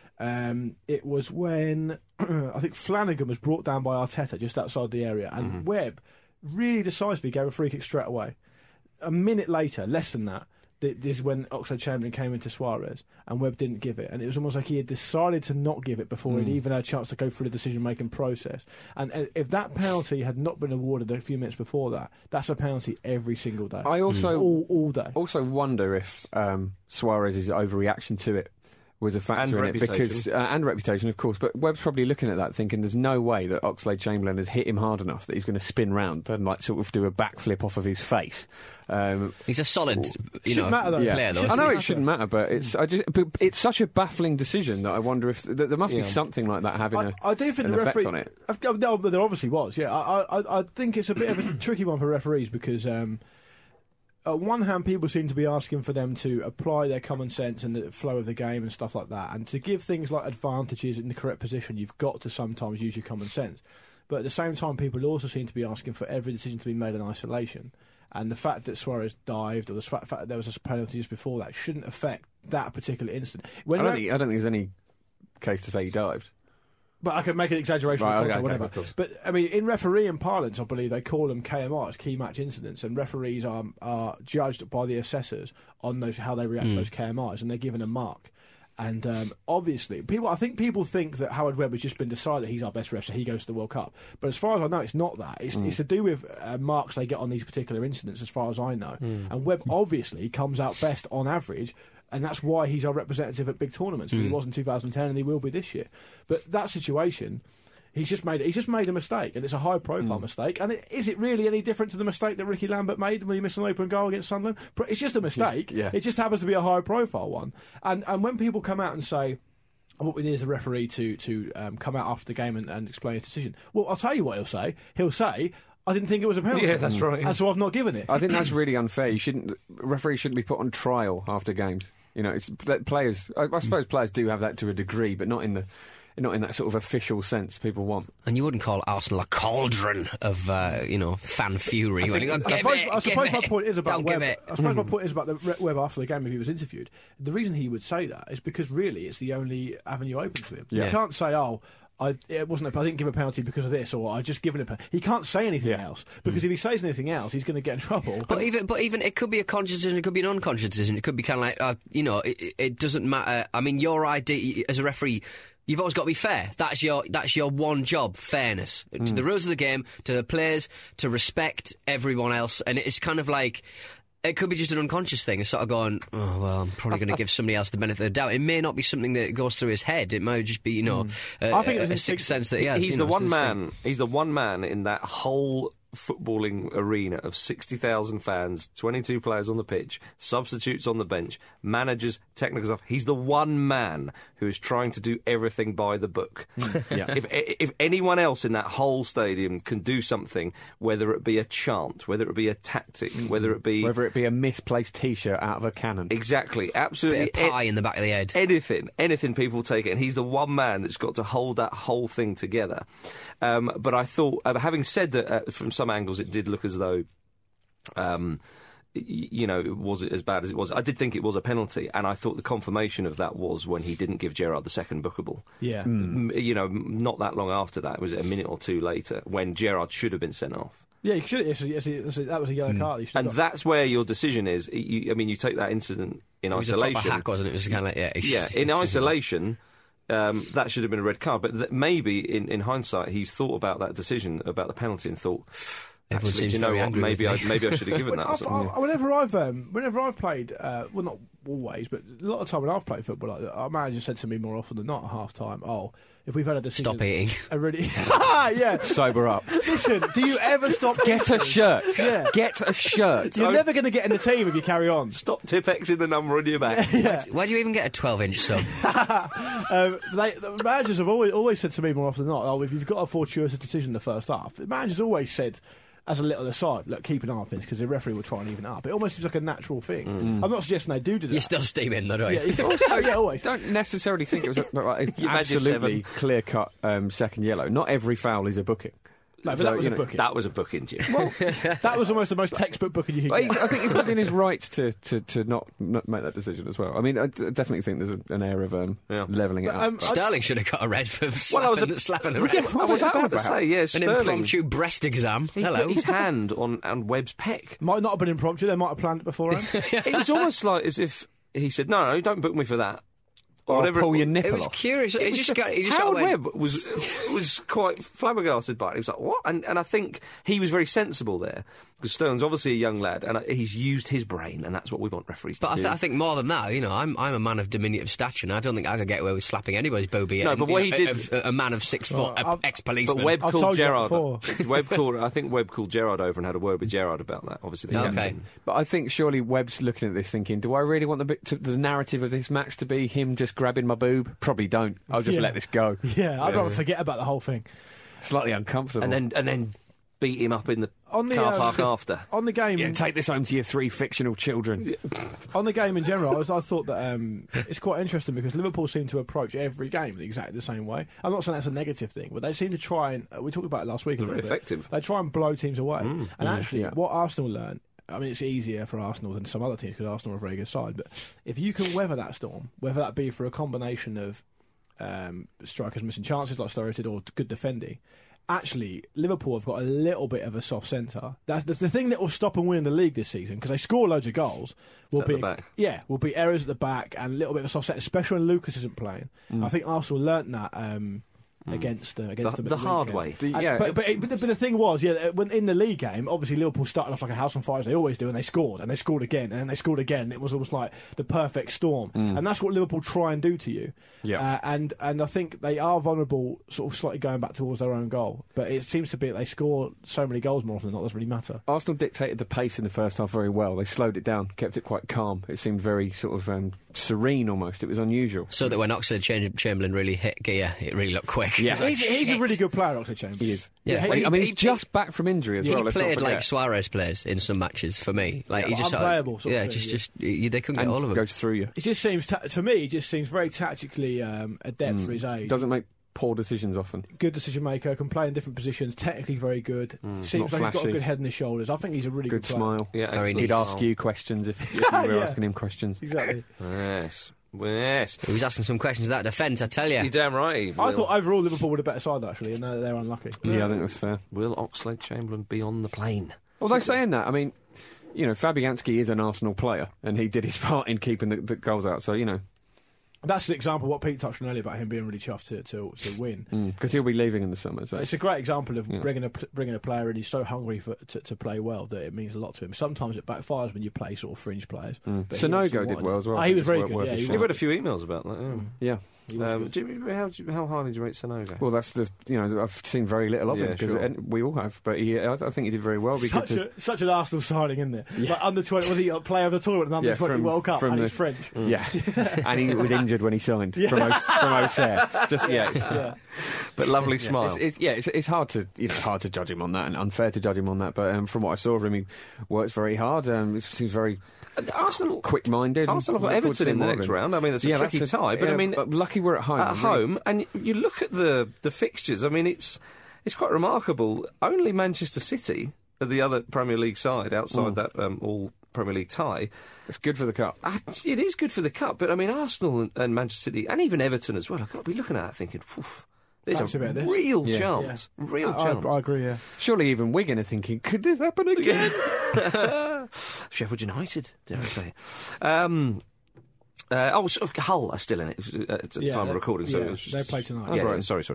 It was when I think Flanagan was brought down by Arteta just outside the area, and Webb really decisively gave a free kick straight away. A minute later, less than that, this is when Oxlade-Chamberlain came into Suarez, and Webb didn't give it, and it was almost like he had decided to not give it before he'd even had a chance to go through the decision-making process. And if that penalty had not been awarded a few minutes before that, that's a penalty every single day. I also all day. Also wonder if Suarez's overreaction to it was a factor in it, because and reputation, of course. But Webb's probably looking at that, thinking there's no way that Oxlade-Chamberlain has hit him hard enough that he's going to spin round and sort of do a backflip off of his face. He's a solid, matter, though. player, though. I know it shouldn't matter, but it's such a baffling decision that I wonder if there must be something like that having I do think an the effect referee, on it. No, but there obviously was. Yeah, I think it's a bit of a tricky one for referees, because on one hand, people seem to be asking for them to apply their common sense and the flow of the game and stuff like that, and to give things like advantages in the correct position, you've got to sometimes use your common sense. But at the same time, people also seem to be asking for every decision to be made in isolation. And the fact that Suarez dived, or the fact that there was a penalty just before that, shouldn't affect that particular incident. I don't think there's any case to say he dived. But I can make an exaggeration, right, or whatever. But I mean, in refereeing parlance, I believe they call them KMRs, key match incidents, and referees are judged by the assessors on how they react to those KMRs, and they're given a mark. And obviously, I think people think that Howard Webb has just been decided he's our best ref, so he goes to the World Cup. But as far as I know, it's not that. It's to do with marks they get on these particular incidents, as far as I know. And Webb obviously comes out best on average. And that's why he's our representative at big tournaments. He was in 2010, and he will be this year. But that situation, he's just made a mistake, and it's a high-profile mistake. And is it really any different to the mistake that Ricky Lambert made when he missed an open goal against Sunderland? It's just a mistake. Yeah. It just happens to be a high-profile one. And when people come out and say, what we need is a referee to come out after the game and explain his decision, well, I'll tell you what he'll say. He'll say, I didn't think it was a penalty. Yeah, that's right. And so I've not given it. I think that's really unfair. Referees shouldn't be put on trial after games. It's players. I suppose players do have that to a degree, but not in that sort of official sense people want. And you wouldn't call Arsenal a cauldron of fan fury. I suppose my point is about Webb. I suppose my point is about the Webb after the game if he was interviewed. The reason he would say that is because really it's the only avenue open to him. Yeah. You can't say, I didn't give a penalty because of this, or I just given a penalty. He can't say anything else, because if he says anything else, he's going to get in trouble. But even it could be a conscious decision, it could be an unconscious decision. It could be kind of like, it doesn't matter. I mean, your idea as a referee, You've always got to be fair. That's your one job, fairness. To the rules of the game, to the players, to respect everyone else. And it's kind of like, it could be just an unconscious thing. It's sort of going, oh, well, I'm probably going to give somebody else the benefit of the doubt. It may not be something that goes through his head. It might just be, I think a sixth sense that he has. He's the one man. He's the one man in that whole footballing arena of 60,000 fans, 22 players on the pitch, substitutes on the bench, managers, technical stuff. He's the one man who is trying to do everything by the book. If anyone else in that whole stadium can do something, whether it be a chant, whether it be a tactic, whether it be a misplaced T-shirt out of a cannon. Exactly, absolutely. Bit of pie in the back of the head. Anything people take it, and he's the one man that's got to hold that whole thing together. But I thought, having said that, from some angles it did look as though was it as bad as it was. I did think it was a penalty, and I thought the confirmation of that was when he didn't give Gerrard the second bookable. Yeah. Not that long after that, was it a minute or two later, when Gerrard should have been sent off. Yeah, you should. That was a yellow card. And that's where your decision is. You take that incident in isolation. It was a proper hack, wasn't it? It was kind of like, in isolation. That should have been a red card, but maybe in hindsight he thought about that decision about the penalty and thought, everyone seems do you know very what? angry Maybe with me. I should have given that. Or something. Whenever I've played, well, not always, but a lot of time when I've played football, like, our manager said to me more often than not at half time, if we've had a decision, stop eating. Yeah, sober up. Listen, do you ever stop? Get a shirt. Yeah, get a shirt. You're never going to get in the team if you carry on. Stop Tipp-Xing the number on your back. Yeah. Why do you even get a 12-inch sub? The managers have always said to me more often than not, if you've got a fortuitous decision in the first half, the managers always said, as a little aside, look, keep an eye on things because the referee will try and even it up. It almost seems like a natural thing. I'm not suggesting they do that. You're still steaming, though, don't you? Yeah, always. Don't necessarily think it was absolutely clear-cut second yellow. Not every foul is a booking. No, but that was a booking. That was a booking, Jim. Well, that was almost the most textbook booking you could get. I think he's within his rights to not make that decision as well. I mean, I definitely think there's an air of levelling it up. Sterling should have got a red for slapping the red. I was about to say, an Sterling. impromptu breast exam. He put his hand on Webb's peck. Might not have been impromptu, they might have planned it beforehand. It was almost like as if he said, no, don't book me for that. Or whatever pull your nipple off. It was curious. He just Howard Webb was quite flabbergasted by it. He was like, what? And I think he was very sensible there, because Sterling's obviously a young lad, and he's used his brain, and that's what we want referees to do. But I think more than that, I'm a man of diminutive stature, and I don't think I could get away with slapping anybody's booby. No, but what he did... A man of 6 foot, ex-policeman. But Webb called Gerrard. I think Webb called Gerrard over and had a word with Gerrard about that, obviously the captain. But I think surely Webb's looking at this thinking, do I really want the narrative of this match to be him just grabbing my boob? Probably don't. I'll just let this go. Yeah, I'd rather forget about the whole thing. Slightly uncomfortable. And then beat him up in the car park after. On the game... Yeah, take this home to your 3 fictional children. On the game in general, I thought that it's quite interesting because Liverpool seem to approach every game exactly the same way. I'm not saying that's a negative thing, but they seem to try and... we talked about it last week. They're very effective. They try and blow teams away. And actually, what Arsenal learn... I mean, it's easier for Arsenal than some other teams because Arsenal are a very good side. But if you can weather that storm, whether that be for a combination of strikers missing chances like Sturridge did or good defending, actually, Liverpool have got a little bit of a soft centre. That's the thing that will stop them winning the league this season because they score loads of goals. Will be errors at the back and a little bit of a soft centre, especially when Lucas isn't playing. I think Arsenal learnt that. Against the hard way. But the thing was, when in the league game, obviously Liverpool started off like a house on fire as they always do, and they scored again, and then they scored again. It was almost like the perfect storm, and that's what Liverpool try and do to you. Yeah, and I think they are vulnerable, sort of slightly going back towards their own goal. But it seems to be that they score so many goals more often than not. Doesn't really matter. Arsenal dictated the pace in the first half very well. They slowed it down, kept it quite calm. It seemed very sort of serene almost. It was unusual. So that when Oxlade-Chamberlain really hit gear, it really looked quick. Yeah, he's a really good player, Oxlade-Chamberlain. He is. Yeah, I mean, he's just back from injury as well. He played like Suarez plays in some matches for me. Like he just unplayable. They couldn't get all of him. Goes through you. It just seems to me. It just seems very tactically adept for his age. Doesn't make poor decisions often. Good decision maker. Can play in different positions. Technically very good. Seems like he's got a good head on his shoulders. I think he's a really good player. Smile. Yeah, he'd ask you questions if you were asking him questions. Exactly. Yes. He was asking some questions of that defence, I tell you. You're damn right. I thought overall Liverpool were a better side actually, and they're unlucky. Yeah, I think that's fair. Will Oxlade-Chamberlain be on the plane? Although saying that, I mean, Fabianski is an Arsenal player, and he did his part in keeping the goals out. So That's an example of what Pete touched on earlier about him being really chuffed to win. Because he'll be leaving in the summer. So It's a great example of bringing a player in. He's so hungry to play well that it means a lot to him. Sometimes it backfires when you play sort of fringe players. But he Sonogo obviously did wanted well it. as well. He was very Worth good. a Yeah, shout. You've had a few emails about that. Yeah. How highly do you rate Sonogo? Well, that's I've seen very little of him because sure. we all have, but I think he did very well. Such an Arsenal signing in there. Like under 20, was he a player of the tournament and under 20 World Cup? And he's French. Yeah, and he was injured when he signed from Auxerre. But lovely smile. It's hard to judge him on that, and unfair to judge him on that. But from what I saw of him, he works very hard. It seems very Arsenal quick-minded. Arsenal have got Everton in the next round. I mean, that's a tricky tie, but I mean, but lucky we're at home. At home, and you look at the fixtures. I mean, it's quite remarkable. Only Manchester City are the other Premier League side outside that all Premier League tie. It's good for the cup. It is good for the cup, but I mean, Arsenal and Manchester City, and even Everton as well. I've got to be looking at that thinking, there's a real chance. Real chance. I agree. Yeah. Surely even Wigan are thinking, could this happen again? Sheffield United, dare I say. Hull are still in it at the time of recording. So they play tonight. Yeah, right. Sorry.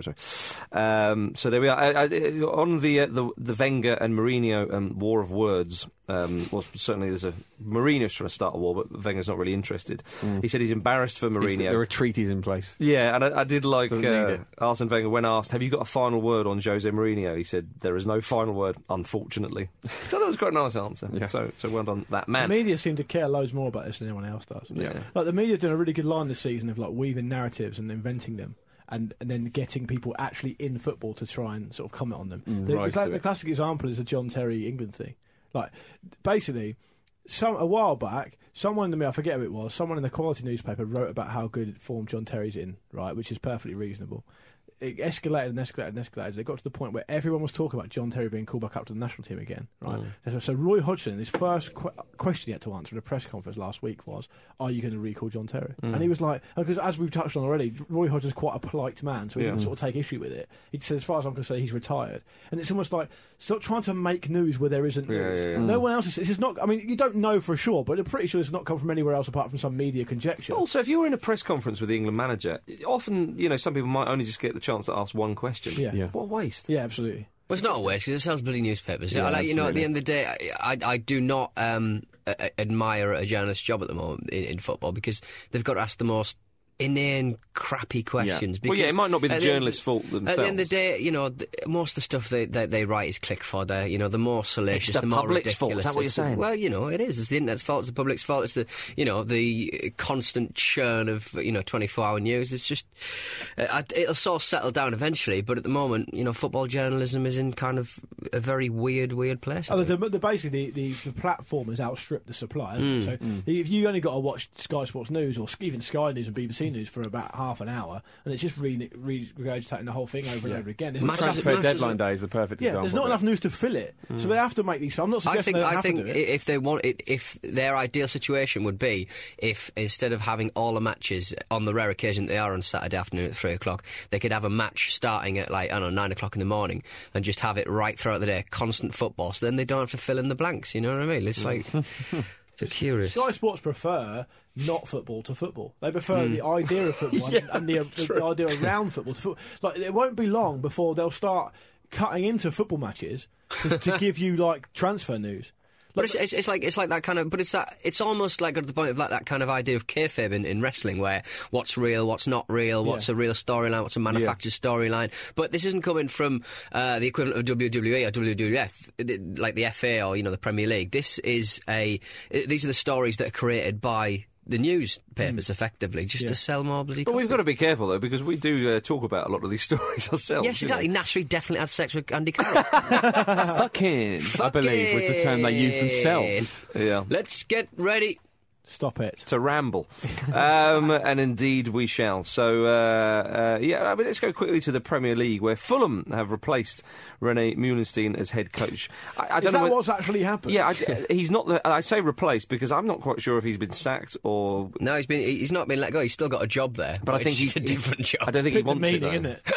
So there we are. On the Wenger and Mourinho war of words. Well, certainly there's Mourinho's trying to start a war, but Wenger's not really interested. He said he's embarrassed for Mourinho. There are treaties in place. Yeah, and I did like Doesn't need it. Arsene Wenger when asked, "Have you got a final word on Jose Mourinho?" He said, "There is no final word, unfortunately." So that was quite a nice answer. Yeah. So well done, that man. The media seem to care loads more about this than anyone else does. Yeah. Like the media doing a really good line this season of like weaving narratives and inventing them. And then getting people actually in football to try and sort of comment on them. The classic example is the John Terry England thing. Like, basically, a while back, someone I forget who it was, someone in the Quality newspaper wrote about how good form John Terry's in, right, which is perfectly reasonable. It escalated and escalated and escalated. It got to the point where everyone was talking about John Terry being called back up to the national team again, right? So Roy Hodgson, his first question he had to answer in a press conference last week was, "Are you going to recall John Terry?" And he was like, because as we've touched on already, Roy Hodgson's quite a polite man, so he didn't sort of take issue with it. He said, as far as I'm concerned, he's retired. And it's almost like, stop trying to make news where there isn't news. Yeah. No one else is. This is not. I mean, you don't know for sure, but I'm pretty sure it's not come from anywhere else apart from some media conjecture. Also, if you're in a press conference with the England manager, often, some people might only just get the chance to ask one question. Yeah. What a waste. Yeah, absolutely. Well, it's not a waste because it sells bloody newspapers. Yeah, At the end of absolutely. the day, I do not admire a journalist's job at the moment in football because they've got to ask the most inane, crappy questions. Well, Because it might not be the at journalist's fault themselves. At the end of the day, most of the stuff they write is click fodder. The more salacious, It's the more public's fault, ridiculous. is that what you're saying? Well, it is. It's the internet's fault. It's the public's fault. It's the constant churn of 24-hour news. It's just it'll sort of settle down eventually. But at the moment, football journalism is in kind of a very weird place. Basically, the platform has outstripped the supply, hasn't it? So if you only got to watch Sky Sports News or even Sky News and BBC News for about half an hour, and it's just regurgitating the whole thing over and over again. There's not enough Transfer news deadline day is the perfect example. there's not enough news to fill it, so they have to make these. I'm not suggesting they have to do it. If they want it, if their ideal situation would be if instead of having all the matches on the rare occasion they are on Saturday afternoon at 3:00, they could have a match starting at 9 o'clock in the morning and just have it right throughout the day, constant football. So then they don't have to fill in the blanks. You know what I mean? It's like it's curious. Sky Sports prefer not football to football. They prefer the idea of football and the idea around football to football. Like, it won't be long before they'll start cutting into football matches to give you transfer news. But it's like that kind of. But it's almost like at the point of that kind of idea of kayfabe in wrestling, where what's real, what's not real, what's a real storyline, what's a manufactured storyline. But this isn't coming from the equivalent of WWE or WWF, like the FA or the Premier League. These are the stories that are created by the newspapers, effectively, just to sell more bloody But copies. we've got to be careful, though, because we do talk about a lot of these stories ourselves. Yes, exactly. Nasri definitely had sex with Andy Carroll. Fucking, I believe, was the term they used themselves. Yeah. Let's get ready. Stop it. To ramble. And indeed we shall. So, let's go quickly to the Premier League, where Fulham have replaced Rene Meulensteen as head coach. I don't know what's actually happened? Yeah, he's not I say replaced because I'm not quite sure if he's been sacked or... No, he's not been let go. He's still got a job there. But I think he's a different job. I don't think he wants it, though. Isn't it?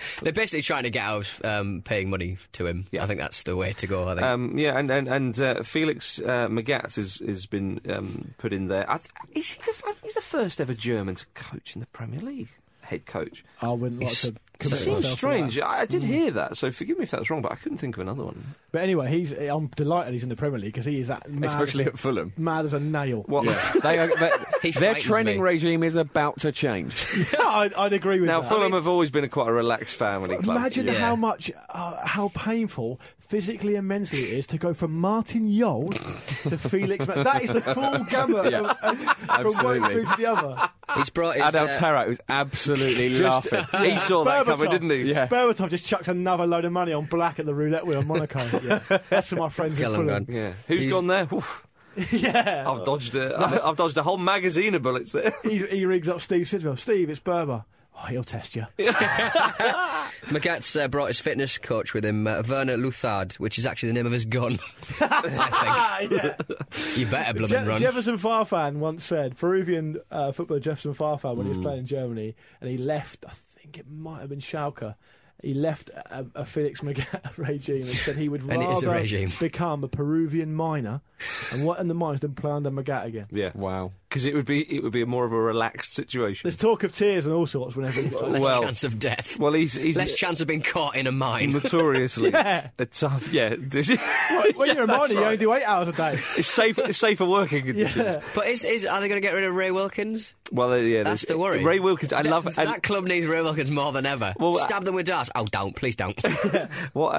They're basically trying to get out of paying money to him. Yeah. I think that's the way to go, I think. And Felix Magath has been put in there. He's the first ever German to coach in the Premier League, head coach. I wouldn't like to It commit seems myself to strange. that. I did hear that, so forgive me if that's wrong, but I couldn't think of another one. But anyway, I'm delighted he's in the Premier League because he is mad, Especially at Fulham. mad as a nail. What? Their frightens training me. regime is about to change. Yeah, I'd agree with Now, that. Fulham have always been quite a relaxed family club. Imagine Yeah. how painful physically and mentally it is to go from Martin Jol to Felix. That is the full gamut from one extreme to the other. He's brought his... Adel Taarabt was absolutely laughing. He saw that coming, Berbatov. didn't he? Yeah. Berbatov just chucked another load of money on black at the roulette wheel in Monaco. Yeah. That's for my friends in Kill him, Fulham. gone. Yeah. Who's He's- gone there? Oof. Yeah. I've dodged a whole magazine of bullets there. He rigs up Steve Sidwell. Steve, it's Berber. Oh, he'll test you. Magat's brought his fitness coach with him, Werner Luthard, which is actually the name of his gun. I Yeah. think. You better blooming run. Jefferson Farfan once said, Peruvian footballer Jefferson Farfan, when he was playing in Germany, and he left, I think it might have been Schalke, he left a Felix Magath regime and said he would And it is a rather regime. become a Peruvian miner and what in the mines than play under Magath again. Yeah. Wow. Because it would be more of a relaxed situation. There's talk of tears and all sorts whenever he Less well- chance of death. Well, he's Less chance of being caught in a mine. notoriously Yeah. a tough. Yeah, when you're a miner, you only do 8 hours a day. it's safer working conditions. Yeah. But are they going to get rid of Ray Wilkins? Well, yeah, That's there's- the worry. Ray Wilkins. I love that club needs Ray Wilkins more than ever. Well, Stab them with darts. Oh, don't, please don't. what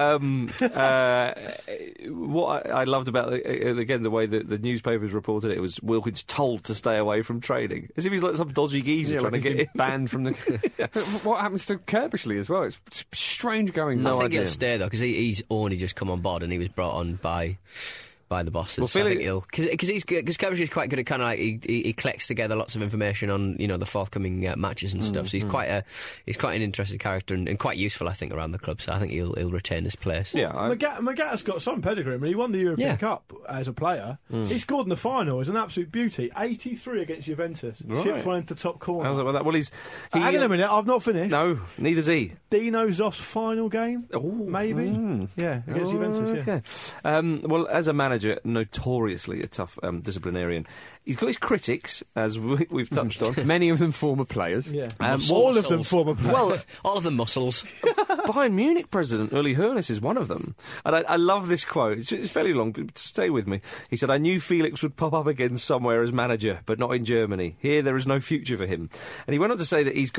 I loved about again the way that the newspapers reported it was Wilkins told to stay away from training, as if he's like some dodgy geezer trying to get in. banned from the. What happens to Kerbishley as well? It's strange going. I think idea. he'll stay though because he's only just come on board and he was brought on by the bosses. Well, So I Felix- think he'll because Kerbishley's quite good at kind of like he collects together lots of information on the forthcoming matches and stuff. So he's quite an interesting character and quite useful I think around the club. So I think he'll retain his place. Yeah, Magath's got some pedigree. I mean, he won the European Yeah. Cup as a player. He scored in the final. He's an absolute beauty. 83 against Juventus. Right. Shipped one into top corner. how's about that? Well, Hang on a minute, I've not finished. No, neither's he. Dino Zoff's final game, Ooh. maybe? Yeah, against Juventus, yeah. Okay. Well, as a manager, notoriously a tough disciplinarian. He's got his critics, as we've touched on. Many of them former players. Yeah. Muscles. All of them former players. Well, all of the muscles. Bayern Munich president Uli Hoeneß is one of them. And I love this quote. It's fairly long, but stay with me. He said, I knew Felix would pop up again somewhere as manager, but not in Germany. Here, there is no future for him. And he went on to say that he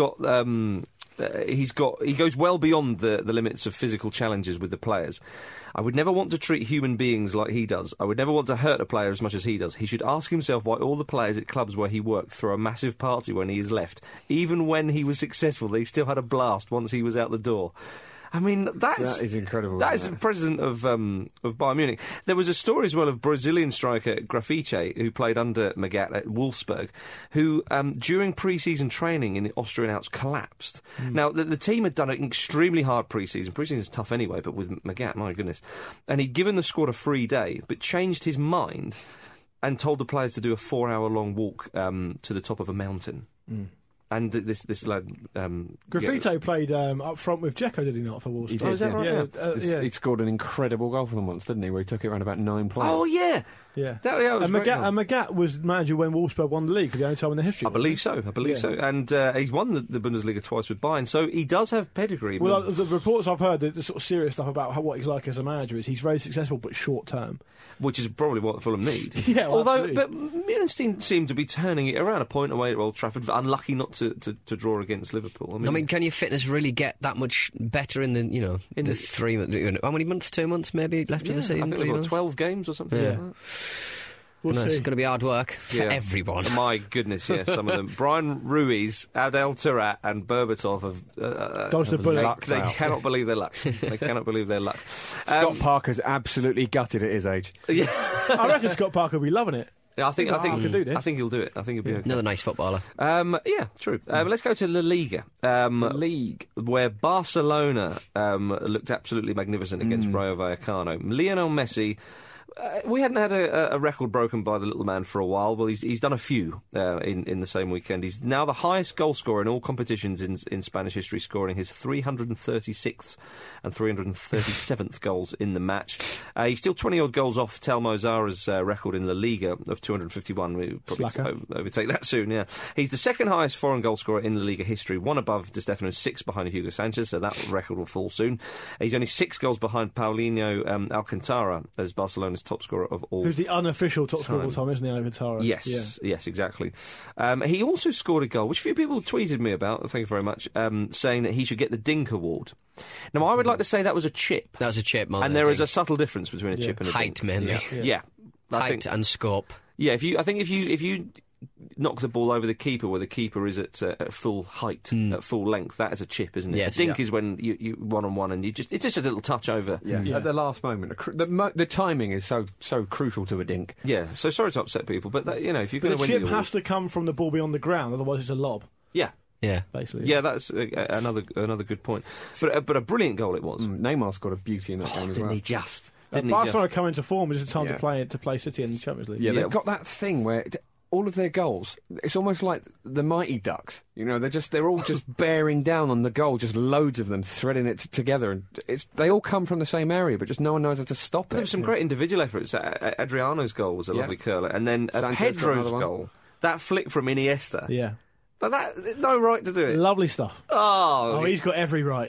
goes well beyond the limits of physical challenges with the players. I would never want to treat human beings like he does. I would never want to hurt a player as much as he does. He should ask himself why all the players at clubs where he worked throw a massive party when he is left. Even when he was successful, they still had a blast once he was out the door. I mean, that is incredible. That is isn't the it? president of Bayern Munich. There was a story as well of Brazilian striker Grafite, who played under Magath at Wolfsburg, who during pre-season training in the Austrian Alps collapsed. Now, the team had done an extremely hard pre-season. Pre-season is tough anyway, but with Magath, my goodness. And he'd given the squad a free day, but changed his mind and told the players to do a 4-hour-long walk to the top of a mountain. And this lad... Graffito played up front with Dzeko, did he not, for Wolfsburg? He did, is that right? Yeah, Yeah. yeah. He'd scored an incredible goal for them once, didn't he? Where he took it around about 9 points. Oh, yeah! Yeah. That was And great. Magath was manager when Wolfsburg won the league for the only time in the history. I believe so. Yeah. So. And he's won the Bundesliga twice with Bayern, so he does have pedigree. Well, the reports I've heard, the sort of serious stuff about what he's like as a manager is he's very successful but short term. which is probably what Fulham need. Yeah, well, although, absolutely. but Munich seem to be turning it around. A point away at Old Trafford, unlucky not to draw against Liverpool. I mean, can your fitness really get that much better in the In the the- 3 months? How many months? 2 months maybe left of the I season. think 3 they've got months? 12 games or something. Yeah. Like that. We'll No, it's see. going to be hard work for Yeah. everyone. My goodness, yes, some of them. Brian Ruiz, Adel Taarabt, and Berbatov have Dodged the bullet. They cannot believe their luck. They cannot believe their luck. Scott Parker's absolutely gutted at his age. Yeah, I reckon Scott Parker will be loving it. I think I could do this. I think he'll do it. I think he'll be okay. Another nice footballer. Yeah, true. Let's go to La Liga. League. Where Barcelona looked absolutely magnificent against Rayo Vallecano. Lionel Messi we hadn't had a record broken by the little man for a while. Well, he's done a few in the same weekend. He's now the highest goal scorer in all competitions in Spanish history, scoring his 336th and 337th goals in the match. He's still 20-odd goals off Telmo Zarra's record in La Liga of 251. We'll probably overtake that soon, yeah. He's the second highest foreign goal scorer in La Liga history, one above Di Stefano, 6 behind Hugo Sanchez, so that record will fall soon. He's only 6 goals behind Paulinho Alcantara as Barcelona's top scorer of all. Who's the unofficial top scorer of all time, isn't he, Alcantara? Yes, exactly. He also scored a goal, which a few people tweeted me about, thank you very much, saying that he should get the Dink Award. Now, I would like to say that was a chip. That was a chip, more and than there a is a subtle difference between a chip and a height, dink. mainly. Yeah. Height and scope. Yeah, if you knock the ball over the keeper where the keeper is at full height, at full length, that is a chip, isn't it? Yes. A dink is when you one-on-one and it's just a little touch over. At the last moment. The timing is so crucial to a dink. Yeah, so sorry to upset people, but if you're going to win the chip has to come from the ball beyond the ground, otherwise it's a lob. Yeah. Yeah, basically. Yeah, that's another good point. But a brilliant goal it was. Neymar's got a beauty in that game as well. Didn't he just? Barcelona come into form. It's time to play City in the Champions League. Yeah, they've got that thing where all of their goals, it's almost like the Mighty Ducks. They're all just bearing down on the goal, just loads of them threading it together, and they all come from the same area, but just no one knows how to stop it. There were some great individual efforts. Adriano's goal was a lovely curler, and then Pedro's goal, that flick from Iniesta. Yeah. But that no right to do it. Lovely stuff. Oh, he's got every right.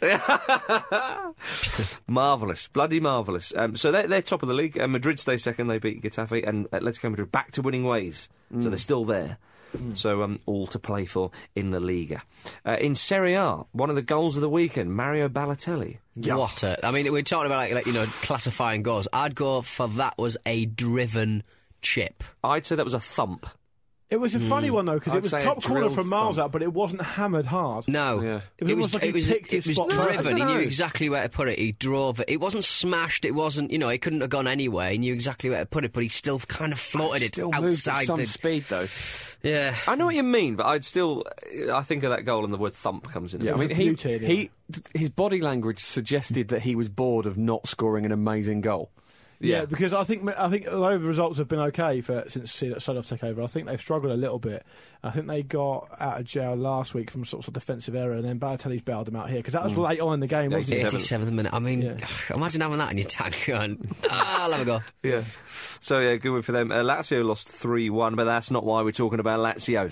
Marvellous, bloody marvellous. So they're top of the league. Madrid stay second. They beat Getafe, and Atletico Madrid back to winning ways. So they're still there. So all to play for in La Liga. In Serie A, one of the goals of the weekend, Mario Balotelli. I mean, we're talking about classifying goals. I'd go for that was a driven chip. I'd say that was a thump. It was a funny one, though, because it was top corner from miles out, but it wasn't hammered hard. No. Yeah. It was driven. He knew exactly where to put it. He drove it. It wasn't smashed. It wasn't, it couldn't have gone anywhere. He knew exactly where to put it, but he still kind of floated it outside. Moved at some speed, though. Yeah. I know what you mean, but I think of that goal and the word thump comes in. Yeah, I mean, his body language suggested that he was bored of not scoring an amazing goal. Yeah, because I think although the results have been okay since Sadov took over, I think they've struggled a little bit. I think they got out of jail last week from sort of defensive error, and then Balotelli's bailed them out here because that was late on in the game, wasn't it? 87th minute. I mean, imagine having that in your tank going, I'll have a go. Yeah. So, good win for them. Lazio lost 3-1, but that's not why we're talking about Lazio.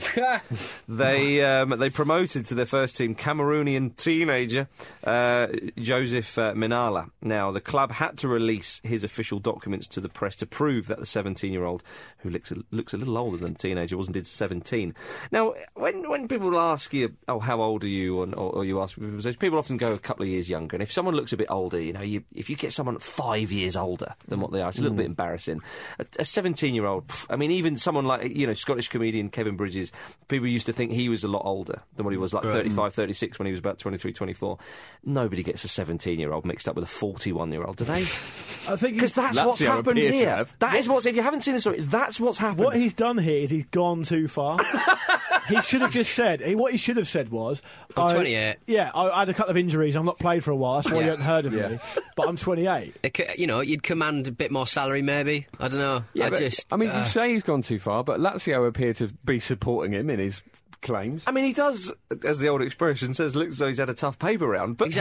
They promoted to their first team Cameroonian teenager, Joseph Minala. Now, the club had to release his official documents to the press to prove that the 17-year-old, who looks a little older than a teenager, wasn't indeed 17. Now, when people ask you, how old are you, or you ask people often go a couple of years younger, and if someone looks a bit older, if you get someone 5 years older than what they are, it's a little bit embarrassing. A 17-year-old, I mean, even someone like, Scottish comedian Kevin Bridges, people used to think he was a lot older than what he was, 35, 36 when he was about 23, 24. Nobody gets a 17-year-old mixed up with a 41-year-old, do they? I think because that's what's happened here. That is what's. If you haven't seen the story, that's what's happened. What he's done here is he's gone too far. He should have just said. What he should have said was, "I'm 28. Yeah, I had a couple of injuries. I've not played for a while. That's why you haven't heard of me. But I'm 28. You'd command a bit more salary, maybe. I don't know. Yeah, you say he's gone too far, but Lazio appear to be supporting him in his claims. I mean, he does, as the old expression says, looks as though he's had a tough paper round. But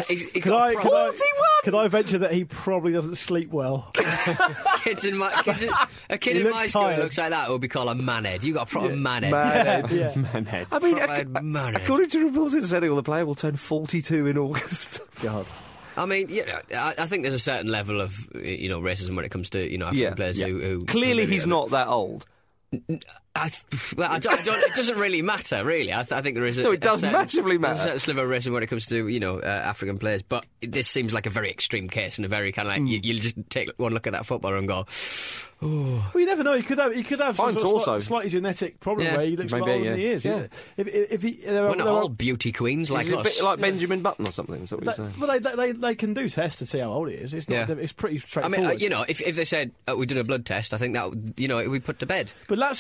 could I venture that he probably doesn't sleep well? A kid in my school who looks like that would be called a manhead. You got a proper manhead. Manhead. I mean, according to reports, it said the player will turn 42 in August. God. I mean, I think there's a certain level of racism when it comes to African players who clearly he's not that old. I don't, it doesn't really matter, really. I think there is it does massively matter. There's a certain sliver of racism when it comes to, African players, but this seems like a very extreme case and a very kind of like, you just take one look at that footballer and go, oh. Well, you never know. He could have some sort of slightly genetic problem where he looks older than he is. Yeah. We're not all beauty queens like us. A bit like Benjamin Button or something. Is that what you're saying? Well, they can do tests to see how old he is. It's not. It's pretty straightforward. I mean, if they said we did a blood test, I think that we put to bed. But Lazio sort of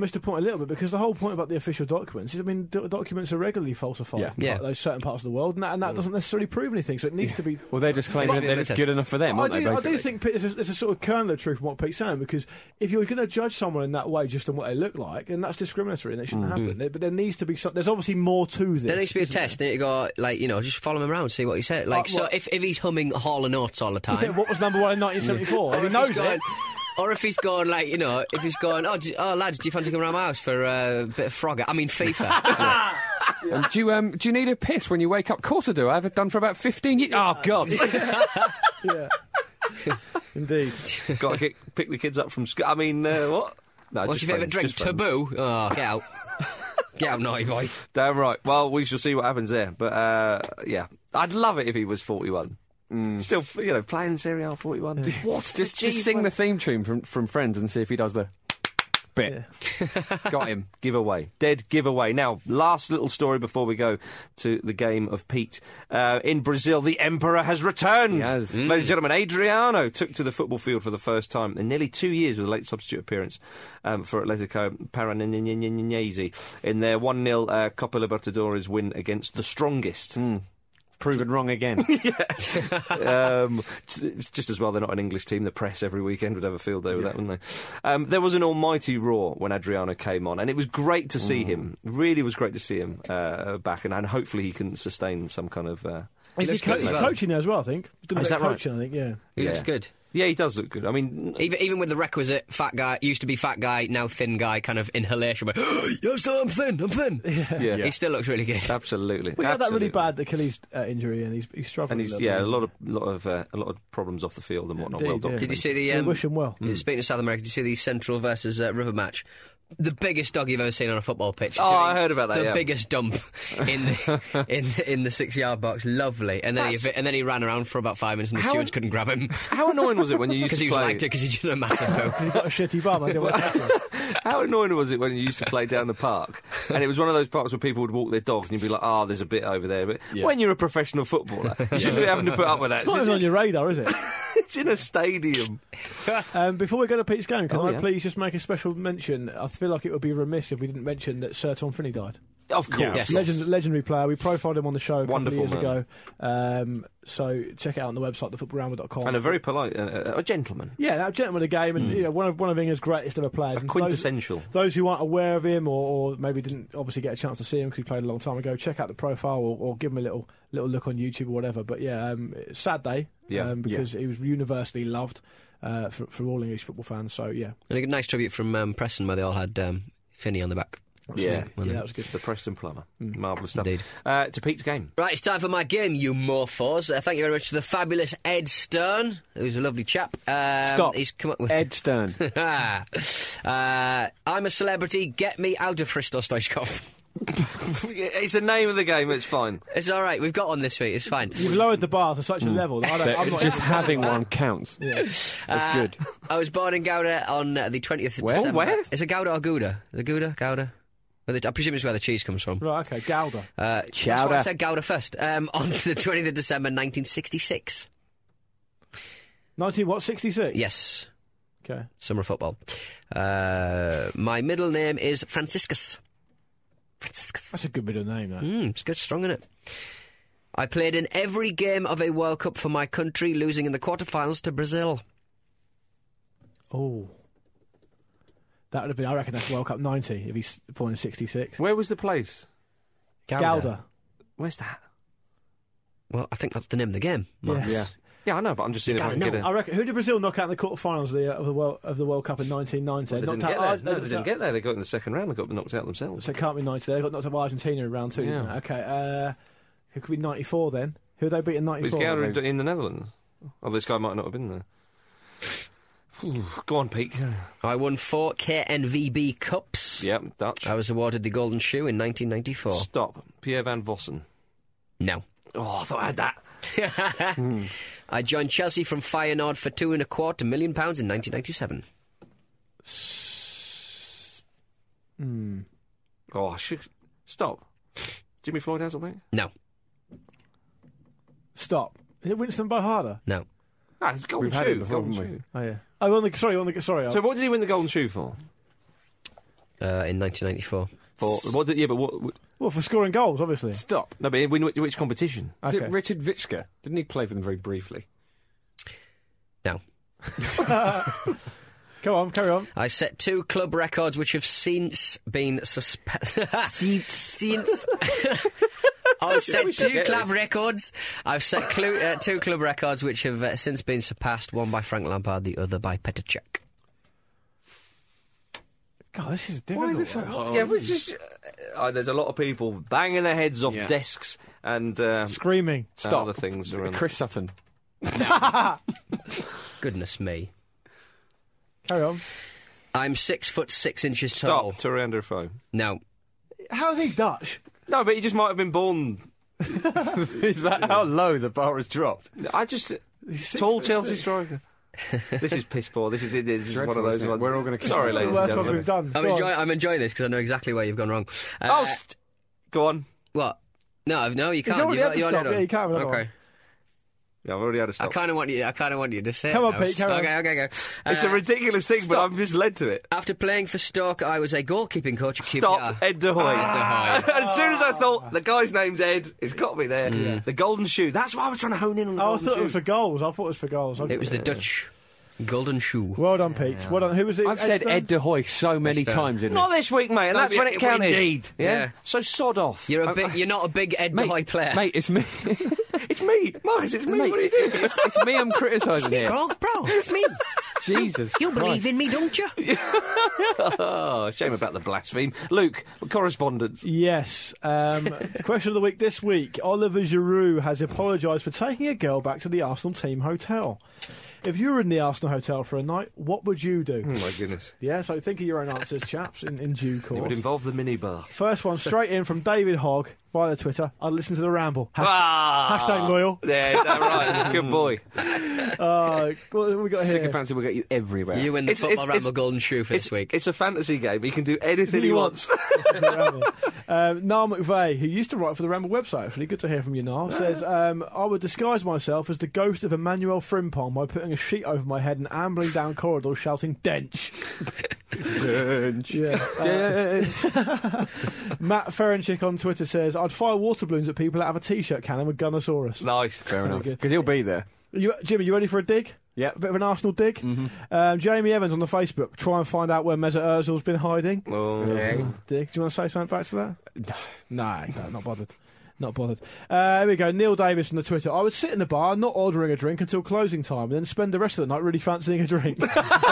missed the point a little bit, because the whole point about the official documents is, I mean, documents are regularly falsified in Yeah. those certain parts of the world, and that doesn't necessarily prove anything, so it needs to be... Well, they're just claiming that it's good enough for them, aren't they, I basically? do think there's a sort of kernel of truth in what Pete's saying, because if you're going to judge someone in that way just on what they look like, then that's discriminatory and that shouldn't happen. But there needs to be there's obviously more to this. There needs to be a isn't there? test. They need to go, like, just follow him around, see what he said. Like, so what? if he's humming Hall & Oates all the time... Yeah, what was number one in 1974? Or He if knows he's going, it. or if he's going, like, if he's going, oh, lads, do you fancy coming around my house for a bit of Frogger? I mean, FIFA. Do you need a piss when you wake up? Of course I do. I have it done for about 15 years. Oh, God. Yeah. Indeed. Got to pick the kids up from school. I mean, what? No, What's just your favourite friends, drink? just friends. Taboo? Oh, get out. Get out, naughty boy. Damn right. Well, we shall see what happens there. But, yeah. I'd love it if he was 41. Still, playing in Serie A 41. What? Just sing the theme tune from Friends and see if he does the bit. Got him. Giveaway. Dead giveaway. Now, last little story before we go to the game of Pete. In Brazil, the Emperor has returned. He has. Ladies and gentlemen, Adriano took to the football field for the first time in nearly 2 years with a late substitute appearance for Atletico Paranaense in their 1-0 Copa Libertadores win against the strongest. Proven wrong again. It's just as well they're not an English team. The press every weekend would have a field day with that, wouldn't they? There was an almighty roar when Adriano came on, and it was great to see him. Really was great to see him back, and hopefully he can sustain some kind of... He's good as well. coaching there as well, I think. He's doing Is a bit that of right? coaching, I think, yeah. He Yeah. looks good. Yeah, he does look good. I mean... Even with the requisite fat guy, used to be fat guy, now thin guy kind of inhalation, where, yes, I'm thin. Yeah. He still looks really good. Absolutely. We had that really Absolutely. bad Achilles injury, and he's struggling. And he's a lot of problems off the field and whatnot. Indeed, Well yeah. documented. Did you see the... We wish him well. Speaking of South America, did you see the Central versus River match? The biggest dog you've ever seen on a football pitch. Oh, Doing I heard about that, The yeah. biggest dump in the 6-yard box. Lovely. And then he ran around for about 5 minutes, and the How- stewards couldn't grab him How annoying was it when you used because to he was play... like it because he did a massive poo. He's got a shitty bum. I didn't want to touch him. How annoying was it when you used to play down the park, and it was one of those parks where people would walk their dogs, and you'd be like, "Oh, there's a bit over there." But when you're a professional footballer, you shouldn't be having to put up with that. It's not even on your radar, is it? It's in a stadium. Before we go to Pete's game, can I yeah. please just make a special mention? I feel like it would be remiss if we didn't mention that Sir Tom Finney died. Of course. Yes. Legendary player. We profiled him on the show a couple Wonderful of years man. ago. So check it out on the website, thefootballramble.com. And a very polite, a gentleman. Yeah, that gentleman of the game, and one of England's greatest ever players. And for Quintessential. Those who aren't aware of him, or maybe didn't obviously get a chance to see him because he played a long time ago, check out the profile or give him a little look on YouTube or whatever. But yeah, sad day. Yeah. Because he was universally loved for all English football fans. So yeah, And a nice tribute from Preston where they all had Finney on the back. Yeah, that was good. The Preston plumber. Marvellous stuff. Indeed. To Pete's game. Right, it's time for my game, you morphos. Thank you very much to the fabulous Ed Stern, who's a lovely chap. Stop. He's come up with... Ed Stern. I'm a celebrity, get me out of Hristo Stoichkov. It's the name of the game. It's fine. It's all right, we've got one this week, it's fine. You've lowered the bar to such a level that I'm not Just having one counts. That's good. I was born in Gouda on the 20th of Where? December. Where? Is it Gouda or Gouda? The Gouda? I presume it's where the cheese comes from. Right, okay, Gouda. That's why I Chowder. said Gouda first. On to the 20th of December 1966. 66? Yes, Okay. summer football. My middle name is Franciscus. That's a good middle name, that. It's good, strong in it. I played in every game of a World Cup for my country, losing in the quarterfinals to Brazil. Oh. That would have been, I reckon that's World Cup 90 if he's born in 66. Where was the place? Gouda. Where's that? Well, I think that's the name of the game. Mark. Yeah. Yeah, I know, but I'm just seeing if I can don't get know. it. I reckon, who did Brazil knock out in the quarterfinals of the World Cup in 1990? They didn't Knocked get out- there. No, they didn't get there. They got in the second round and got knocked out themselves. So it can't be 90 there. They got knocked out by Argentina in round two. Yeah. Didn't they? Okay, it could be 94 then. Who had they beat in Was 94? Gouda in the Netherlands? Oh, this guy might not have been there. Phew, go on, Pete. I won 4 KNVB Cups. Yep, Dutch. I was awarded the Golden Shoe in 1994. Stop. Pierre van Vossen. No. Oh, I thought I had that. I joined Chelsea from Feyenoord for £2.25 million in 1997. Oh, I should... Stop. Jimmy Floyd Hasselbank? No. Stop. Is it Winston Bohada? No. Ah, it's Golden We've had Shoe. it before, Golden haven't we? Shoe. Oh, yeah. Oh, sorry. So what did he win the Golden Shoe for? in 1994. Well, for scoring goals, obviously. Stop. No, but which competition? Is Okay. it Richard Vitschke? Didn't he play for them very briefly? No. Come on, carry on. I set 2 club records which have since been suspended. I've set 2 club records. I've set 2 club records which have since been surpassed, one by Frank Lampard, the other by Petr Cech. God, this is difficult. Why is this so hard? Yeah, but it's just, there's a lot of people banging their heads off Yeah. desks and Screaming. and other things around. Chris Sutton. Goodness me. Carry on. I'm 6'6" tall. Stop, Turanda Defoe. No. How is he Dutch? No, but he just might have been born. Is that how low the bar has dropped? I just tall Chelsea striker. This is piss poor. This is one Dreadful, of those isn't it? ones. We're all gonna Sorry, The ladies and worst one gentlemen. we've done. Go on. I'm enjoying this because I know exactly where you've gone wrong. Go on. What? No, you can't. already had to stop. it on. Yeah, you can't have another Okay. one. Yeah, I've already had a I stop. kind of want you to say Come it on, now. Pete, carry on. Okay, go. It's a ridiculous thing, but stop. I'm just led to it. After playing for Stoke, I was a goalkeeping coach at QPR. Stop, Ed De Hoy. Ed De Hoy. As soon as I thought the guy's name's Ed, it's got to be there. The golden shoe. That's why I was trying to hone in on the Oh, I golden thought shoe. it was for goals. It was the Dutch golden shoe. Well done, Pete. Well done. Who was it? I've said Stone? Ed De Hoy so many Stone. times in Not this. this week, mate, and No, that's but when it counted. indeed. Yeah. So sod off. You're not a big Ed De Hoy player. Mate, it's me. It's me, Marcus. It's me. Mate, What are you doing? it's me I'm criticising here. Bro, it's me. Jesus You believe Christ. in me, don't you? Oh, shame about the blaspheme. Luke, correspondence. Yes. Question of the week this week. Oliver Giroud has apologised for taking a girl back to the Arsenal team hotel. If you were in the Arsenal hotel for a night, what would you do? Oh, my goodness. Yeah, so think of your own answers, chaps, in due It course. would involve the minibar. First one, straight in from David Hogg via Twitter. I'd listen to the ramble. Hashtag loyal. Yeah, right. Good boy. What have we got here? Sycophancy will get you everywhere. You win the It's- Football it's- Ramble golden shoe for this week. It's a fantasy game. He can do anything he He wants. Niall McVeigh, who used to write for the Ramble website, actually, good to hear from you, Niall, says, I would disguise myself as the ghost of Emmanuel Frimpong by putting a sheet over my head and ambling down corridors shouting, Dench. Yeah. Matt Ferenchik on Twitter says, I'd fire water balloons at people out of a T-shirt cannon with Gunnosaurus. Nice. Fair enough. good. Because he'll be there. Jimmy, you ready for a dig? Yeah. A bit of an Arsenal dig? Mm-hmm. Jamie Evans on the Facebook, try and find out where Mesut Ozil's been hiding. Oh. Dig, do you want to say something back to that? No, not bothered. Not bothered. Here we go. Neil Davis on the Twitter. I would sit in the bar, not ordering a drink until closing time, and then spend the rest of the night really fancying a drink.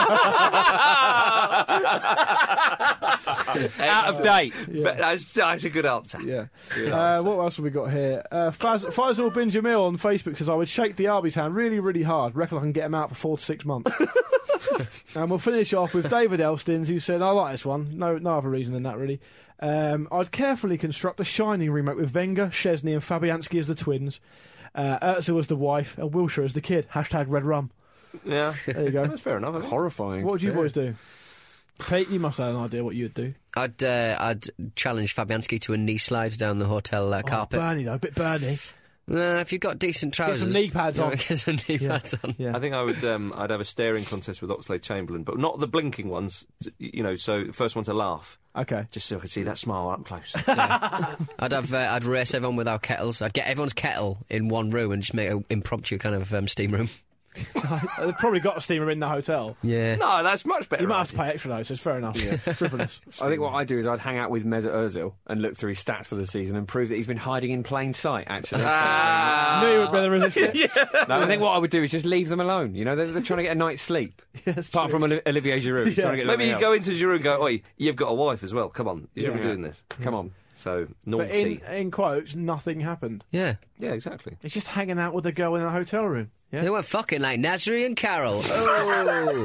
Out of date. But that's a good answer. Yeah. What else have we got here? Faisal bin Jamil on Facebook says, I would shake the Arby's hand really, really hard. Reckon I can get him out for 4 to 6 months. And we'll finish off with David Elstins, who said, I like this one. No other reason than that, really. I'd carefully construct a Shining remake with Wenger, Szczesny and Fabianski as the twins, Özil as the wife, and Wilshere as the kid. Hashtag Red Rum. Yeah. There you go. That's fair enough. I think. Horrifying. What would you boys do? Pete, you must have an idea what you'd do. I'd challenge Fabianski to a knee slide down the hotel carpet. Bernie, though. A bit Bernie. If you've got decent trousers, some knee pads on. Get some knee pads on. Yeah. I think I would. I'd have a staring contest with Oxlade-Chamberlain, but not the blinking ones. You know, so first one to laugh, Okay. just so I could see that smile up close. I'd race everyone with our kettles. I'd get everyone's kettle in one room and just make an impromptu kind of steam room. They've probably got a steamer in the hotel. Yeah. No, that's much better. You might have to pay extra though, so it's fair enough. Frivolous. I think what I'd do is I'd hang out with Mesut Ozil and look through his stats for the season and prove that he's been hiding in plain sight, actually. Knew you would better resist it. No, I think what I would do is just leave them alone. You know, they're trying to get a night's sleep. Yes, Apart true. from Olivier Giroud, he's trying to get Maybe you nothing go else. into Giroud and go, "Oi, you've got a wife as well. Come on, you should be Yeah. doing this." Come on. So But naughty. in quotes, nothing happened. Yeah. Yeah, exactly. It's just hanging out with a girl in a hotel room. Yeah. They were fucking like Nasri and Carol. Oh.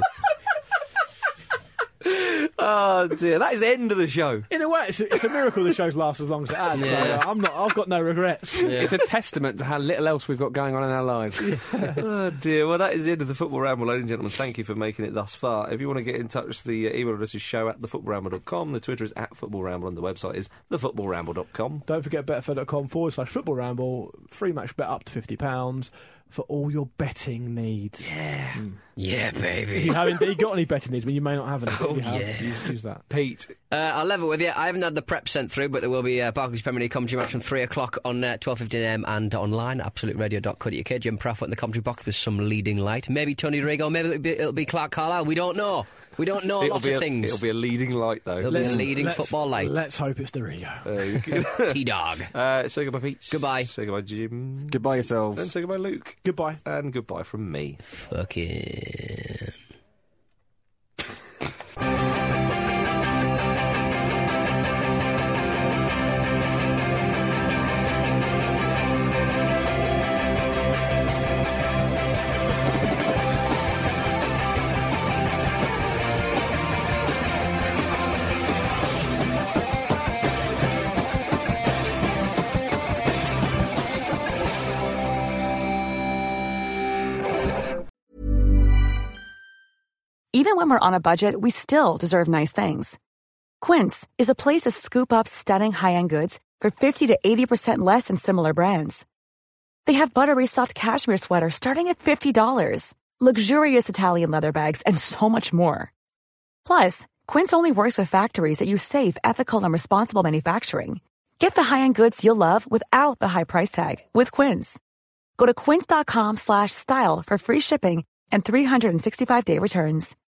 Oh dear, that is the end of the show. In a way, it's a miracle the show's last as long as it has. Yeah. So, I've got no regrets. It's a testament to how little else we've got going on in our lives. Oh dear. Well, that is the end of the Football Ramble, ladies and gentlemen. Thank you for making it thus far. If you want to get in touch, the email address is show@thefootballramble.com. The Twitter is @footballramble, and the website is thefootballramble.com. Don't forget betfair.com/football ramble. Free match bet up to £50. for all your betting needs. Yeah, If baby. you have indeed got any betting needs, but you may not have any. But Oh, if you have, yeah. use that. Pete, I'll level with you. I haven't had the prep sent through, but there will be a Barclays Premier League commentary match from 3 o'clock on 12:15am and online, absoluteradio.co.uk. Jim Pratt in the commentary box with some leading light. Maybe Tony Rigo, maybe it'll be Clark Carlisle. We don't know. We don't know lots of things. It'll be a leading light, though. It'll be a leading football light. Let's hope it's the Rigo. T-Dog. Say goodbye, Pete. Goodbye. Say goodbye, Jim. Goodbye yourselves. And say goodbye, Luke. Goodbye. And goodbye from me. Fucking... Even when we're on a budget, we still deserve nice things. Quince is a place to scoop up stunning high-end goods for 50 to 80% less than similar brands. They have buttery soft cashmere sweaters starting at $50, luxurious Italian leather bags, and so much more. Plus, Quince only works with factories that use safe, ethical, and responsible manufacturing. Get the high-end goods you'll love without the high price tag with Quince. Go to quince.com/style for free shipping and 365-day returns.